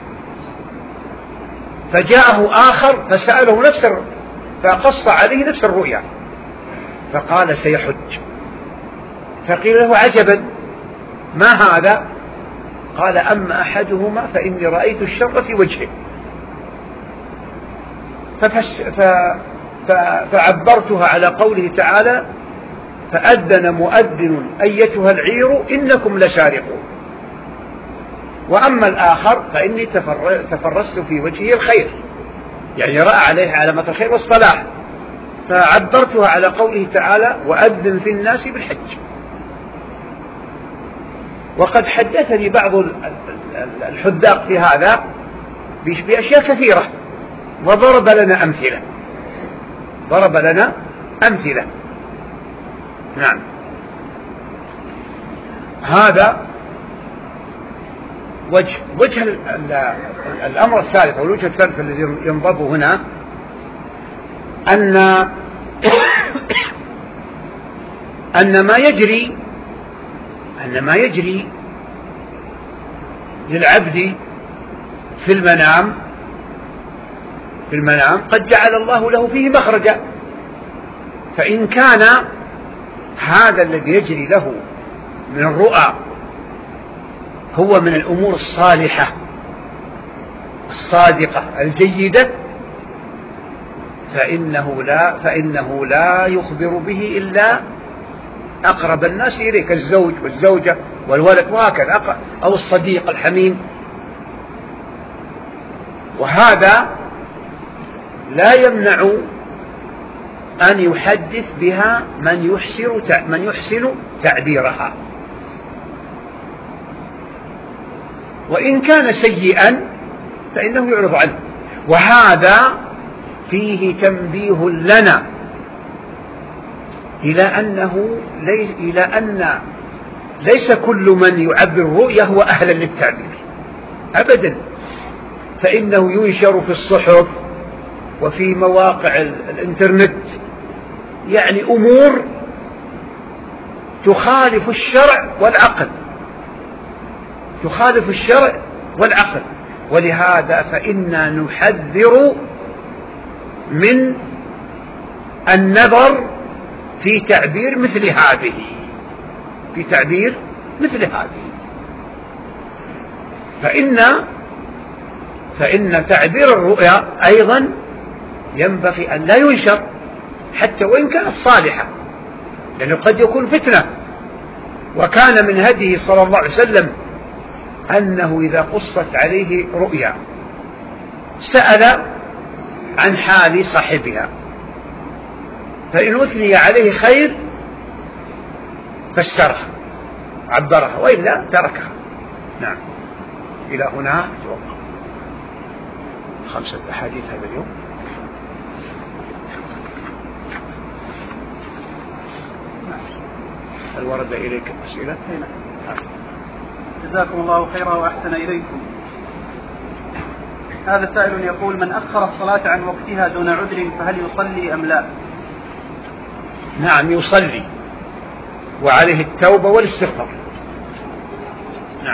فجاءه آخر فسأله فقص عليه نفس الرؤيا فقال سيحج. فقيل له عجبا ما هذا؟ قال أما أحدهما فإني رأيت الشر في وجهه فعبرتها على قوله تعالى فأذن مؤذن أيتها العير إنكم لسارقون. وأما الآخر فإني تفرست في وجهه الخير، يعني رأى عليه علامة الخير والصلاح، فعبرتها على قوله تعالى وأذن في الناس بالحج. وقد حدثني بعض الحذاق في هذا بأشياء كثيرة وضرب لنا أمثلة. نعم. هذا وجه الأمر الثالث أو الوجه الثالث الذي ينضب هنا أن ما يجري للعبد في المنام قد جعل الله له فيه مخرجا. فإن كان هذا الذي يجري له من الرؤى هو من الأمور الصالحة الصادقة الجيدة فإنه لا يخبر به أقرب الناس إليك، الزوج والزوجة والولد وهكذا، أو الصديق الحميم. وهذا لا يمنع أن يحدث بها من يحسن تعبيرها، وإن كان سيئا فإنه يعرض عنه. وهذا فيه تنبيه لنا إلى أن ليس كل من يعبر الرؤيا هو أهلا للتعبير أبدا، فإنه ينشر في الصحف وفي مواقع الإنترنت يعني أمور تخالف الشرع والعقل، ولهذا فإنا نحذر من النظر في تعبير مثل هذه، فإن تعبير الرؤيا أيضا ينبغي أن لا ينشر حتى وإن كانت صالحة، لأنه قد يكون فتنة. وكان من هديه صلى الله عليه وسلم أنه إذا قصت عليه رؤيا سأل عن حال صاحبها، فإن أثني عليه خير فسرها عبرها، وإلا تركها. نعم. إلى هنا توقف 5 أحاديث هذا اليوم. هل ورد إليك أسئلة؟ جزاكم الله خيرا وأحسن إليكم. هذا سائل يقول: من أخر الصلاة عن وقتها دون عذر فهل يصلي أم لا؟ نعم يصلي، وعليه التوبة والاستغفار. نعم.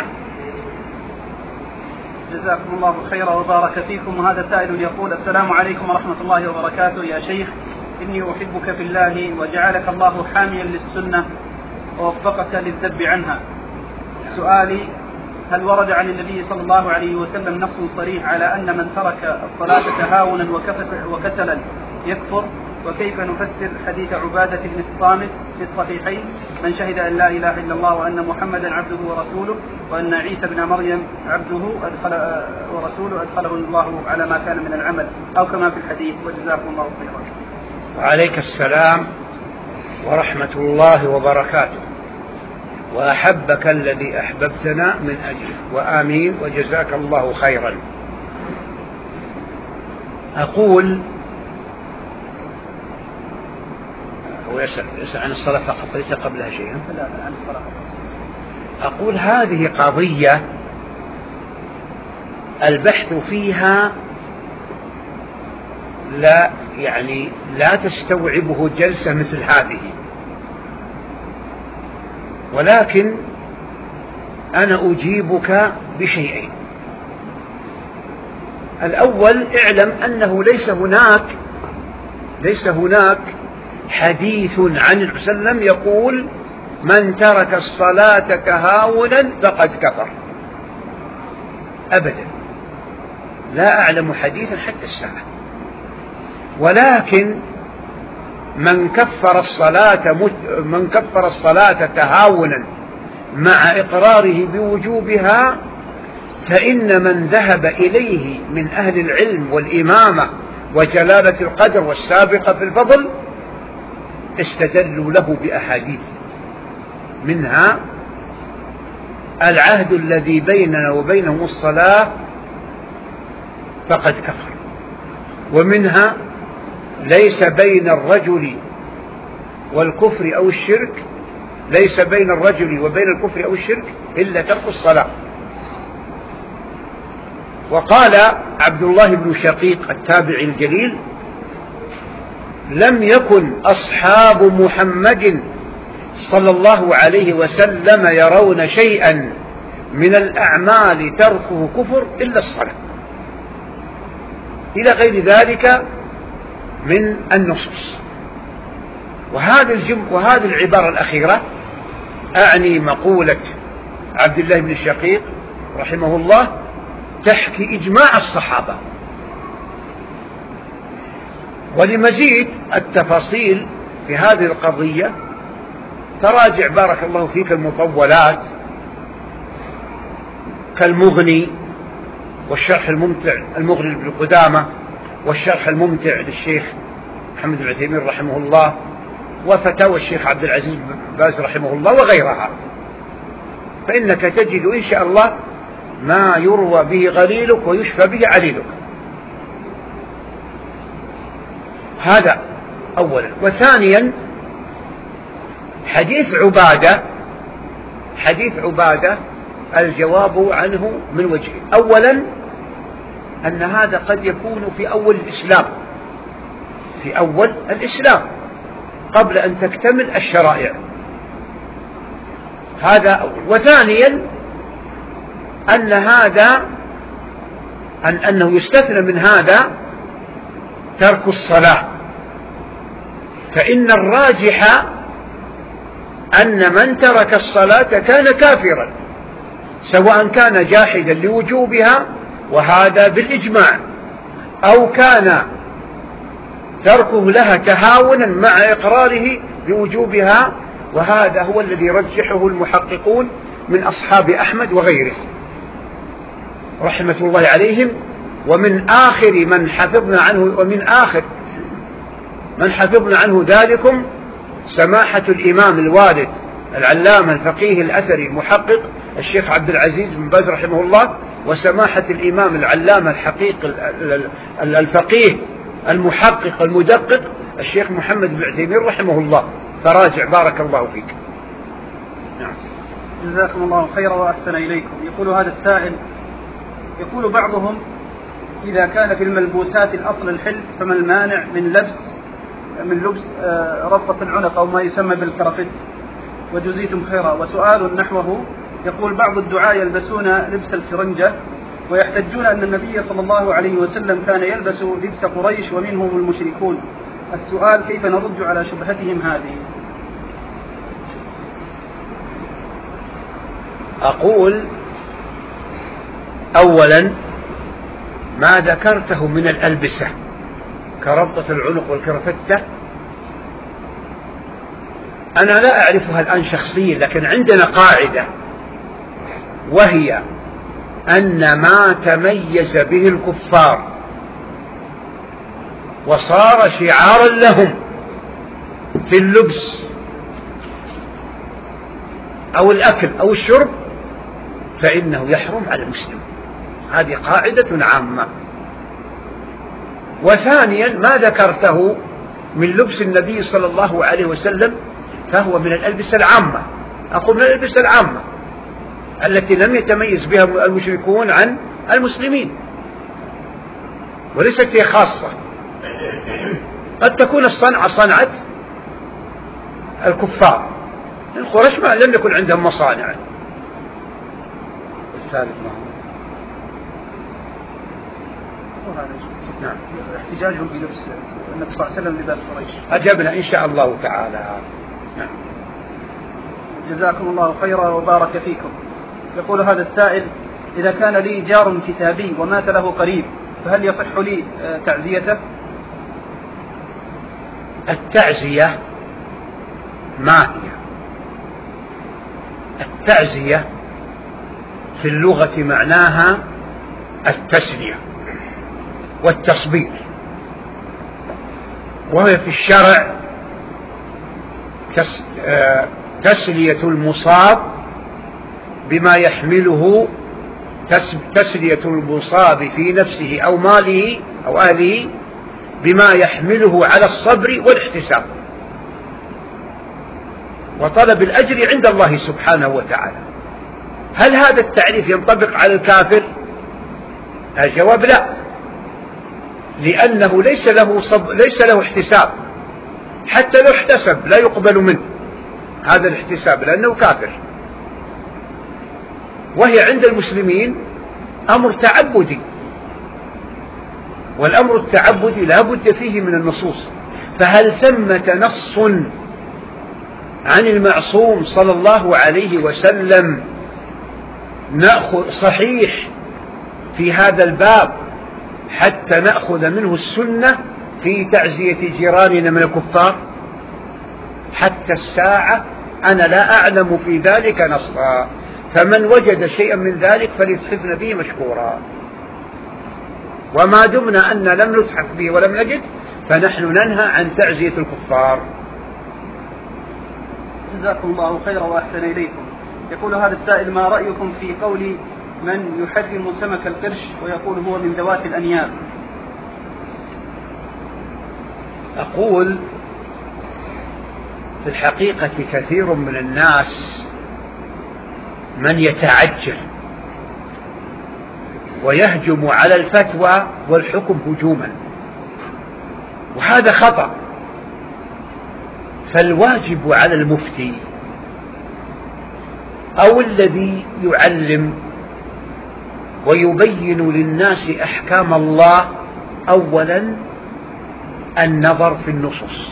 جزاكم الله خيرا وبارك فيكم. وهذا سائل يقول: السلام عليكم ورحمة الله وبركاته. يا شيخ، إني أحبك في الله وجعلك الله حاميا للسنة ووفقك للذب عنها. سؤالي: هل ورد عن النبي صلى الله عليه وسلم نص صريح على أن من ترك الصلاة تهاونا وكسلا يكفر؟ وكيف نفسر حديث عبادة بن الصامت في الصحيحين: من شهد أن لا إله إلا الله وأن محمدا عبده ورسوله وأن عيسى بن مريم عبده ورسوله أدخله الله على ما كان من العمل، أو كما في الحديث. وجزاكم الله خيرا. وعليك السلام ورحمة الله وبركاته، وأحبك الذي أحببتنا من أجله، وآمين، وجزاك الله خيرا. أقول، هو يسأل عن الصلاة فقط ليس قبلها شيئا؟ لا، عن الصلاة. أقول هذه قضية البحث فيها لا تستوعبه جلسة مثل هذه، ولكن أنا أجيبك بشيئين. الأول: اعلم أنه ليس هناك حديث عن النبي صلى الله عليه وسلم يقول: من ترك الصلاة تهاونا فقد كفر، أبدا، لا أعلم حديثا حتى الساعة. ولكن من كفر الصلاة تهاونا مع إقراره بوجوبها، فإن من ذهب إليه من أهل العلم والإمامة وجلالة القدر والسابقة في الفضل استدلوا له بأحاديث، منها العهد الذي بيننا وبينهم الصلاة فقد كفر، ومنها ليس بين الرجل والكفر أو الشرك إلا ترك الصلاة. وقال عبد الله بن شقيق التابعي الجليل: لم يكن أصحاب محمد صلى الله عليه وسلم يرون شيئا من الأعمال تركه كفر إلا الصلاة، إلى غير ذلك من النصوص. وهذه العبارة الأخيرة أعني مقولة عبد الله بن الشقيق رحمه الله تحكي إجماع الصحابة. ولمزيد التفاصيل في هذه القضية تراجع بارك الله فيك المطولات كالمغني والشرح الممتع المغني لابن قدامة والشرح الممتع للشيخ محمد بن عثيمين رحمه الله وفتاوى الشيخ عبد العزيز بن باز رحمه الله وغيرها، فإنك تجد إن شاء الله ما يروى به غليلك ويشفى به عليلك. هذا أولا. وثانيا حديث عبادة الجواب عنه من وجهين. أولا أن هذا قد يكون في أول الإسلام قبل أن تكتمل الشرائع، هذا أول. وثانيا أنه يستثنى من هذا ترك الصلاة، فإن الراجح أن من ترك الصلاة كان كافرا سواء كان جاحدا لوجوبها وهذا بالإجماع، أو كان تركه لها تهاونا مع إقراره بوجوبها، وهذا هو الذي رجحه المحققون من أصحاب أحمد وغيره رحمة الله عليهم. ومن آخر من حفظنا عنه ذلكم سماحة الإمام الوالد العلامة الفقيه الأثري المحقق الشيخ عبد العزيز بن باز رحمه الله، وسماحة الإمام العلامة الفقيه المحقق المدقق الشيخ محمد بن عثيمين رحمه الله. فراجع بارك الله فيك. نعم. جزاكم الله خيرا وأحسن إليكم. يقول هذا السائل، يقول بعضهم إذا كان في الملبوسات الأصل الحل فما المانع من لبس ربطة العنق أو ما يسمى بالكرافت، وجزيتم خيرا. وسؤال نحوه، يقول بعض الدعاة يلبسون لبس الفرنجة ويحتجون أن النبي صلى الله عليه وسلم كان يلبس لبس قريش ومنهم المشركون. السؤال كيف نرد على شبهتهم هذه؟ أقول أولا ما ذكرته من الألبسة كربطة العنق والكرفتة أنا لا أعرفها الآن شخصيا، لكن عندنا قاعدة وهي أن ما تميز به الكفار وصار شعارا لهم في اللبس أو الأكل أو الشرب فإنه يحرم على المسلم. هذه قاعدة عامة. وثانيا ما ذكرته من لبس النبي صلى الله عليه وسلم فهو من الألبسة العامة، أقول من الألبسة العامة التي لم يتميز بها المشركون عن المسلمين وليست هي خاصة. قد تكون الصنعة صنعة الكفار، القريش لم يكن عندهم مصانع. الثالث نعم احتجاجهم بلبس النبي صلى الله عليه وسلم لباس قريش. أجبنا إن شاء الله تعالى. نعم. جزاكم الله خيرا وبارك فيكم. يقول هذا السائل: إذا كان لي جار كتابي ومات له قريب فهل يصح لي تعزيته؟ التعزية ما هي؟ التعزية في اللغة معناها التسلية والتصبير، وهي في الشرع تسلية المصاب بما يحمله، تسلية المصاب في نفسه أو ماله أو أهله بما يحمله على الصبر والاحتساب وطلب الأجر عند الله سبحانه وتعالى. هل هذا التعريف ينطبق على الكافر؟ الجواب لا، لأنه ليس له احتساب، حتى لو احتسب لا يقبل منه هذا الاحتساب لأنه كافر. وهي عند المسلمين أمر تعبدي، والأمر التعبدي لا بد فيه من النصوص. فهل ثمة نص عن المعصوم صلى الله عليه وسلم نأخذ صحيح في هذا الباب حتى نأخذ منه السنة في تعزية جيراننا من الكفار؟ حتى الساعة أنا لا أعلم في ذلك نصا، فمن وجد شيئا من ذلك فليتحفن به مشكورا. وما دمنا أن لم نتحف به ولم نجد فنحن ننهى عن تعزية الكفار. جزاكم الله خيرا وأحسن إليكم. يقول هذا السائل: ما رأيكم في قول من يحرم سمك القرش ويقول هو من ذوات الأنياب؟ أقول في الحقيقة كثير من الناس من يتعجل ويهجم على الفتوى والحكم هجوما، وهذا خطأ. فالواجب على المفتي أو الذي يعلم ويبين للناس أحكام الله أولا النظر في النصوص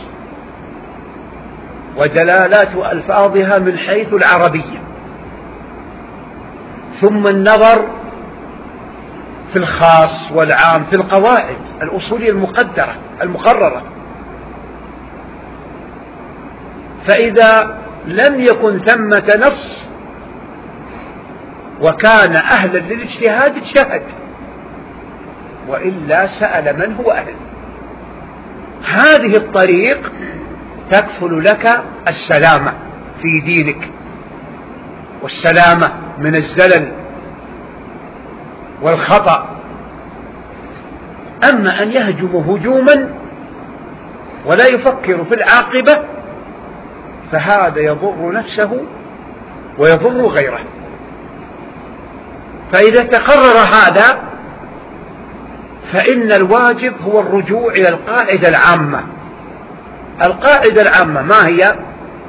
ودلالات ألفاظها من حيث العربية، ثم النظر في الخاص والعام في القواعد الأصولية المقررة. فإذا لم يكن ثمة نص وكان أهلا للاجتهاد اجتهد، وإلا سأل من هو أهل. هذه الطريق تكفل لك السلامة في دينك والسلامة من الزلل والخطأ. أما أن يهجم هجوما ولا يفكر في العاقبة فهذا يضر نفسه ويضر غيره. فإذا تقرر هذا فإن الواجب هو الرجوع إلى القاعدة العامة. القاعدة العامة ما هي؟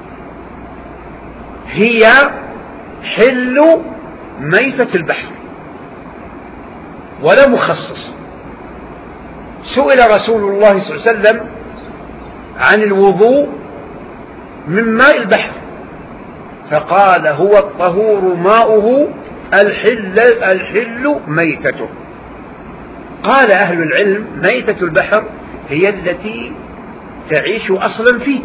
هي حل ميتة البحر ولا مخصص. سئل رسول الله صلى الله عليه وسلم عن الوضوء من ماء البحر فقال: هو الطهور ماؤه الحل ميتته. قال أهل العلم: ميتة البحر هي التي تعيش أصلا فيه.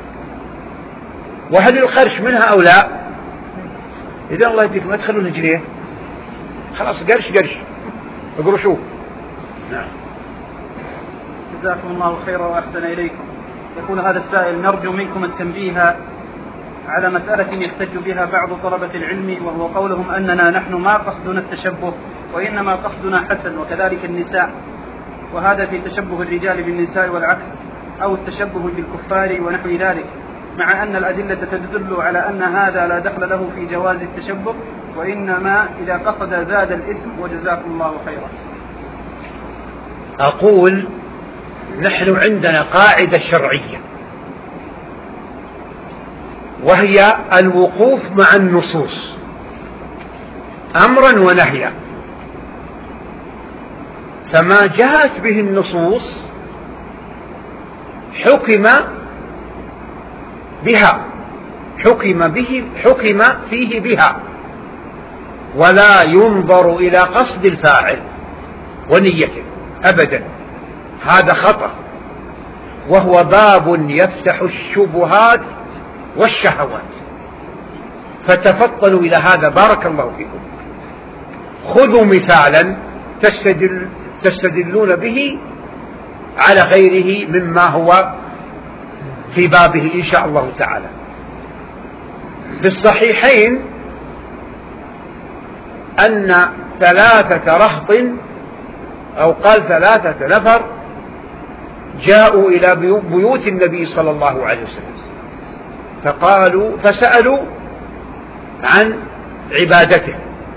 وهل القرش منها أو لا؟ إذا الله يديك ما تخلوا نجريه، خلاص قرش اقرشوه. نعم. جزاكم الله خيرا وأحسن إليكم. يقول هذا السائل: نرجو منكم التنبيه على مسألة يحتج بها بعض طلبة العلم، وهو قولهم أننا نحن ما قصدنا التشبه وإنما قصدنا حسن، وكذلك النساء، وهذا في تشبه الرجال بالنساء والعكس، أو التشبه بالكفار ونحو ذلك، مع أن الأدلة تدل على أن هذا لا دخل له في جواز التشبه، وإنما إذا قصد زاد الإثم. وجزاكم الله خيرا. أقول نحن عندنا قاعدة شرعية وهي الوقوف مع النصوص أمرا ونهيا. فما جاءت به النصوص حكم بها، حكم فيه بها، ولا ينظر إلى قصد الفاعل ونيته أبدا. هذا خطأ، وهو باب يفتح الشبهات والشهوات. فتفطنوا إلى هذا بارك الله فيكم. خذوا مثالا تستدلون به على غيره مما هو في بابه إن شاء الله تعالى. في الصحيحين أن 3 رهط أو قال 3 نفر جاءوا إلى بيوت النبي صلى الله عليه وسلم فسألوا عن عبادته،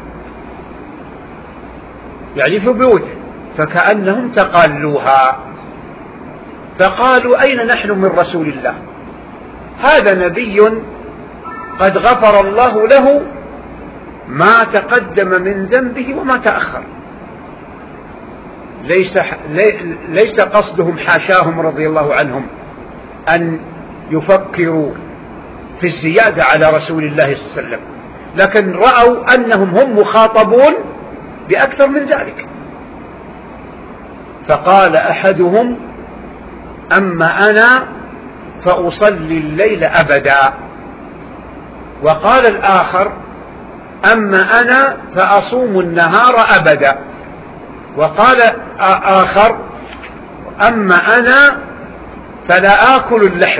يعني في بيوته، فكأنهم تقالوها، فقالوا: أين نحن من رسول الله؟ هذا نبي قد غفر الله له ما تقدم من ذنبه وما تأخر. ليس قصدهم حاشاهم رضي الله عنهم أن يفكروا في الزيادة على رسول الله صلى الله عليه وسلم، لكن رأوا أنهم هم مخاطبون بأكثر من ذلك. فقال أحدهم: أما أنا فأصلي الليل أبدا وقال الآخر: أما أنا فأصوم النهار أبدا. وقال آخر: أما أنا فلا آكل اللحم.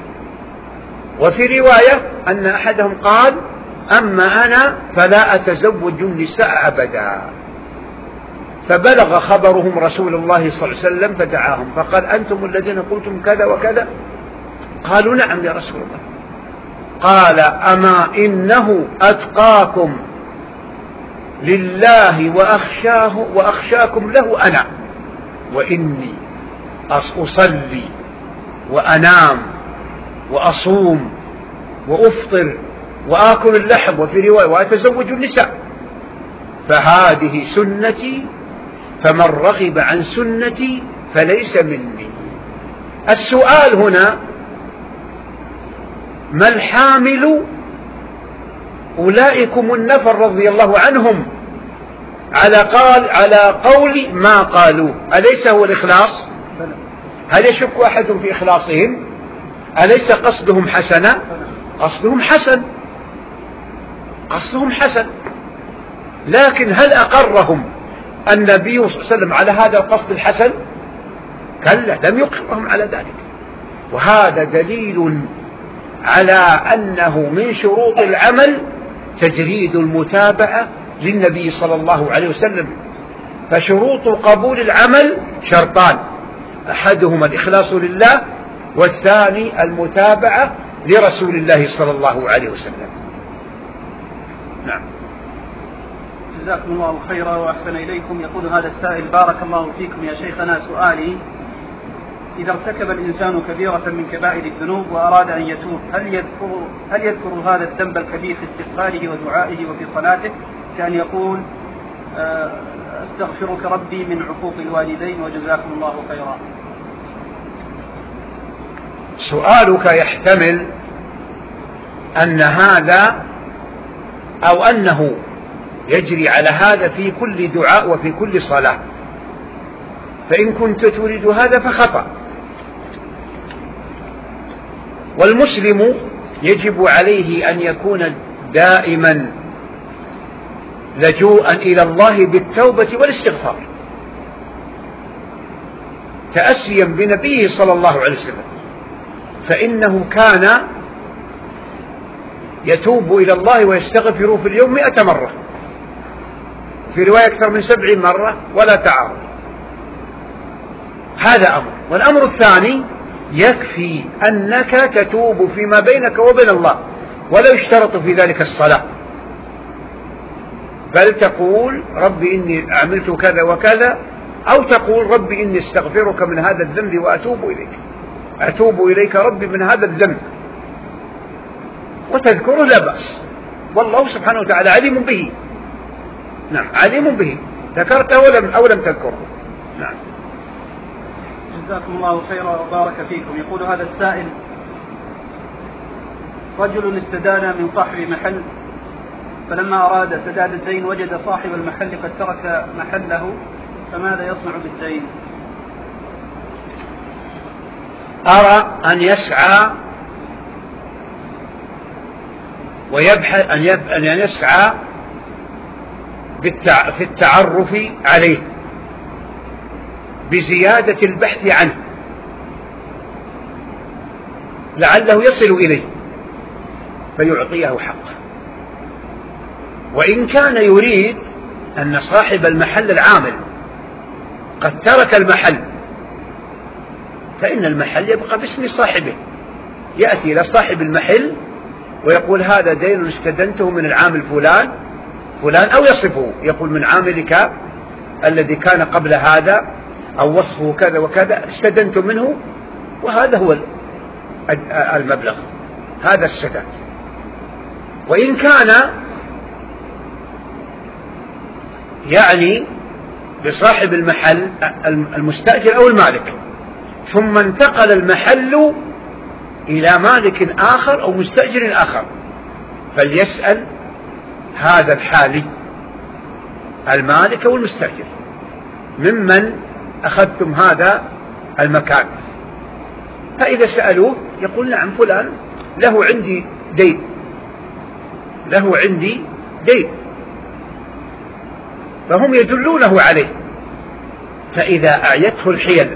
وفي رواية أن أحدهم قال: أما أنا فلا أتزوج النساء أبدا. فبلغ خبرهم رسول الله صلى الله عليه وسلم فدعاهم فقال: أنتم الذين قلتم كذا وكذا؟ قالوا: نعم يا رسول الله. قال: أما إنه أتقاكم لله وأخشاكم له أنا، وإني أصلي وأنام وأصوم وأفطر وآكل اللحم، وفي رواية وأتزوج النساء، فهذه سنتي، فمن رغب عن سنتي فليس مني. السؤال هنا: ما الحامل أولئكم النفر رضي الله عنهم على قول ما قالوا؟ أليس هو الإخلاص؟ هل يشك أحد في إخلاصهم؟ أليس قصدهم حسنة؟ قصدهم حسن، قصدهم حسن، لكن هل أقرهم النبي صلى الله عليه وسلم على هذا القصد الحسن؟ كلا، لم يقرهم على ذلك. وهذا دليل على أنه من شروط العمل تجريد المتابعة للنبي صلى الله عليه وسلم. فشروط قبول العمل شرطان: أحدهما الإخلاص لله، والثاني المتابعة لرسول الله صلى الله عليه وسلم. نعم. جزاكم الله خيرا وأحسن إليكم. يقول هذا السائل: بارك الله فيكم يا شيخنا، سؤالي: إذا ارتكب الإنسان كبيرة من كبائر الذنوب وأراد أن يتوب، هل يذكر هذا الذنب الكبير في استغفاره ودعائه وفي صلاته، كأن يقول: أستغفرك ربي من عقوق الوالدين وجزاكم الله خيرا؟ سؤالك يحتمل أن هذا أو أنه يجري على هذا في كل دعاء وفي كل صلاة، فإن كنت تريد هذا فخطأ. والمسلم يجب عليه أن يكون دائما لجوءا إلى الله بالتوبة والاستغفار، تأسيا بنبيه صلى الله عليه وسلم، فإنه كان يتوب إلى الله ويستغفر في اليوم 100 مرة، في رواية أكثر من 70 مرة ولا تعارض. هذا أمر. والأمر الثاني: يكفي أنك تتوب فيما بينك وبين الله، ولا يشترط في ذلك الصلاة، بل تقول: ربي إني عملت كذا وكذا، أو تقول: ربي إني استغفرك من هذا الذنب وأتوب إليك، أتوب إليك ربي من هذا الذنب، وتذكره لا بأس، والله سبحانه وتعالى عليم به. نعم، عليم به، ذكرته أو لم تذكره. نعم. جزاكم الله خيرا وبارك فيكم. يقول هذا السائل: رجل استدان من صاحب محل، فلما أراد سداد الدين وجد صاحب المحل قد ترك محله، فماذا يصنع بالدين؟ أرى أن يسعى ويبحث أن يسعى في التعرف عليه بزيادة البحث عنه، لعله يصل إليه فيعطيه حقه. وإن كان يريد أن صاحب المحل العامل قد ترك المحل، فإن المحل يبقى باسم صاحبه، يأتي إلى صاحب المحل ويقول: هذا دين استدنته من العامل فلان فلان، أو يصفه، يقول: من عاملك الذي كان قبل هذا، أو وصفه كذا وكذا، استدنت منه، وهذا هو المبلغ، هذا السداد. وإن كان يعني بصاحب المحل المستأجر أو المالك، ثم انتقل المحل إلى مالك آخر أو مستأجر آخر، فليسأل هذا الحالي المالك أو المستأجر: ممن أخذتم هذا المكان؟ فإذا سألوه يقول: نعم، فلان له عندي دين له عندي دين، فهم يدلونه عليه، فإذا أعيته الحيل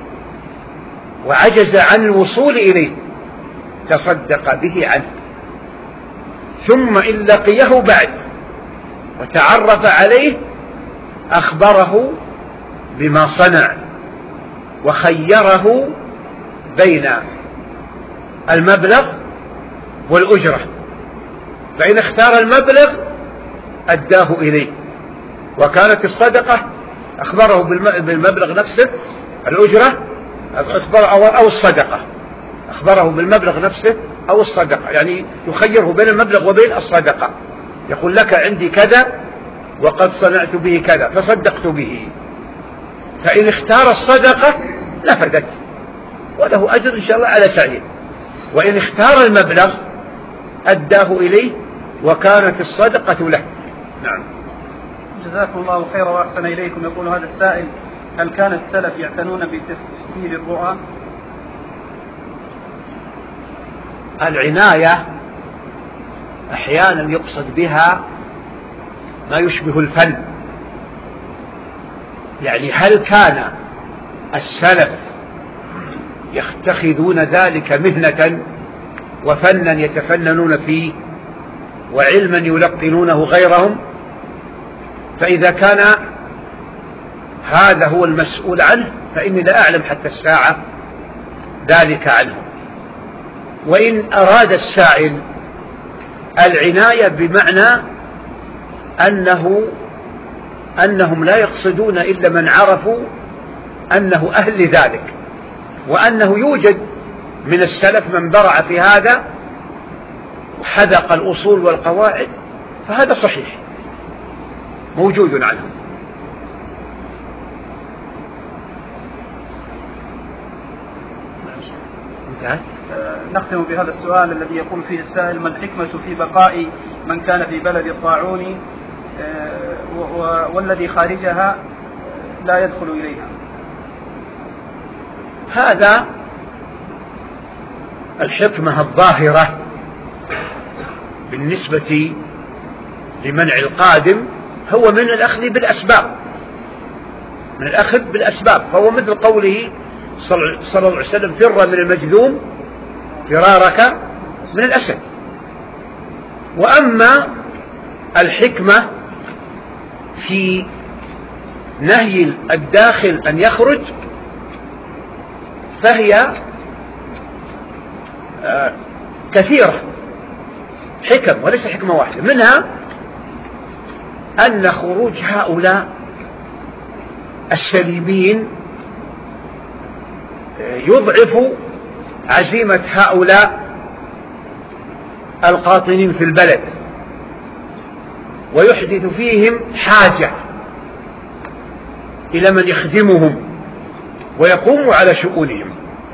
وعجز عن الوصول إليه تصدق به عنه، ثم إن لقيه بعد وتعرف عليه أخبره بما صنع وخيره بين المبلغ والأجرة، فإن اختار المبلغ أداه إليه، وكانت الصدقة أخبره بالمبلغ نفسه، الأجرة أو الصدقة أخبره بالمبلغ نفسه أو الصدقة، يعني يخيره بين المبلغ وبين الصدقة، يقول لك عندي كذا وقد صنعت به كذا فصدقت به، فإن اختار الصدقة نفدت وله أجر إن شاء الله على سعيه، وإن اختار المبلغ أداه إليه وكانت الصدقة له. نعم. جزاكم الله خيرا وأحسن إليكم. يقول هذا السائل: هل كان السلف يعتنون بتفسير الرؤى؟ العناية أحيانا يقصد بها ما يشبه الفن، يعني هل كان السلف يتخذون ذلك مهنة وفنا يتفننون فيه وعلما يلقنونه غيرهم؟ فإذا كان هذا هو المسؤول عنه فإني لا أعلم حتى الساعة ذلك عنه. وإن أراد السائل العناية بمعنى أنهم لا يقصدون إلا من عرفوا أنه أهل لذلك، وأنه يوجد من السلف من برع في هذا وحذق الأصول والقواعد، فهذا صحيح موجود عنه. نختم بهذا السؤال الذي يقول فيه السائل: ما الحكمة في بقاء من كان في بلد الطاعون والذي خارجها لا يدخل إليها؟ هذا الحكمة الظاهرة بالنسبة لمنع القادم هو من الأخذ بالأسباب، فهو مثل قوله صلى الله عليه وسلم: فر من المجذوم فرارك من الأسد. وأما الحكمة في نهي الداخل أن يخرج فهي كثيرة، حكم وليس حكمة واحدة، منها أن خروج هؤلاء السليمين يضعف عزيمة هؤلاء القاطنين في البلد ويحدث فيهم حاجة إلى من يخدمهم ويقوم على شؤونهم،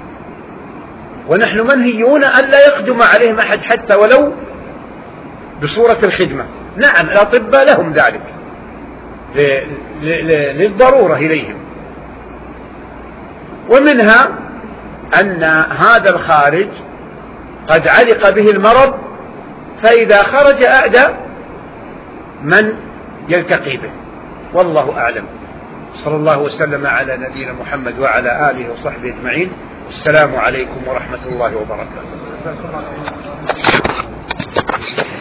ونحن منهيون أن لا يقدم عليهم أحد حتى ولو بصورة الخدمة. نعم الأطباء لهم ذلك للضرورة إليهم. ومنها أن هذا الخارج قد علق به المرض، فإذا خرج أعدى من يلتقي به. والله أعلم. صلى الله وسلم على نبينا محمد وعلى آله وصحبه أجمعين. السلام عليكم ورحمة الله وبركاته.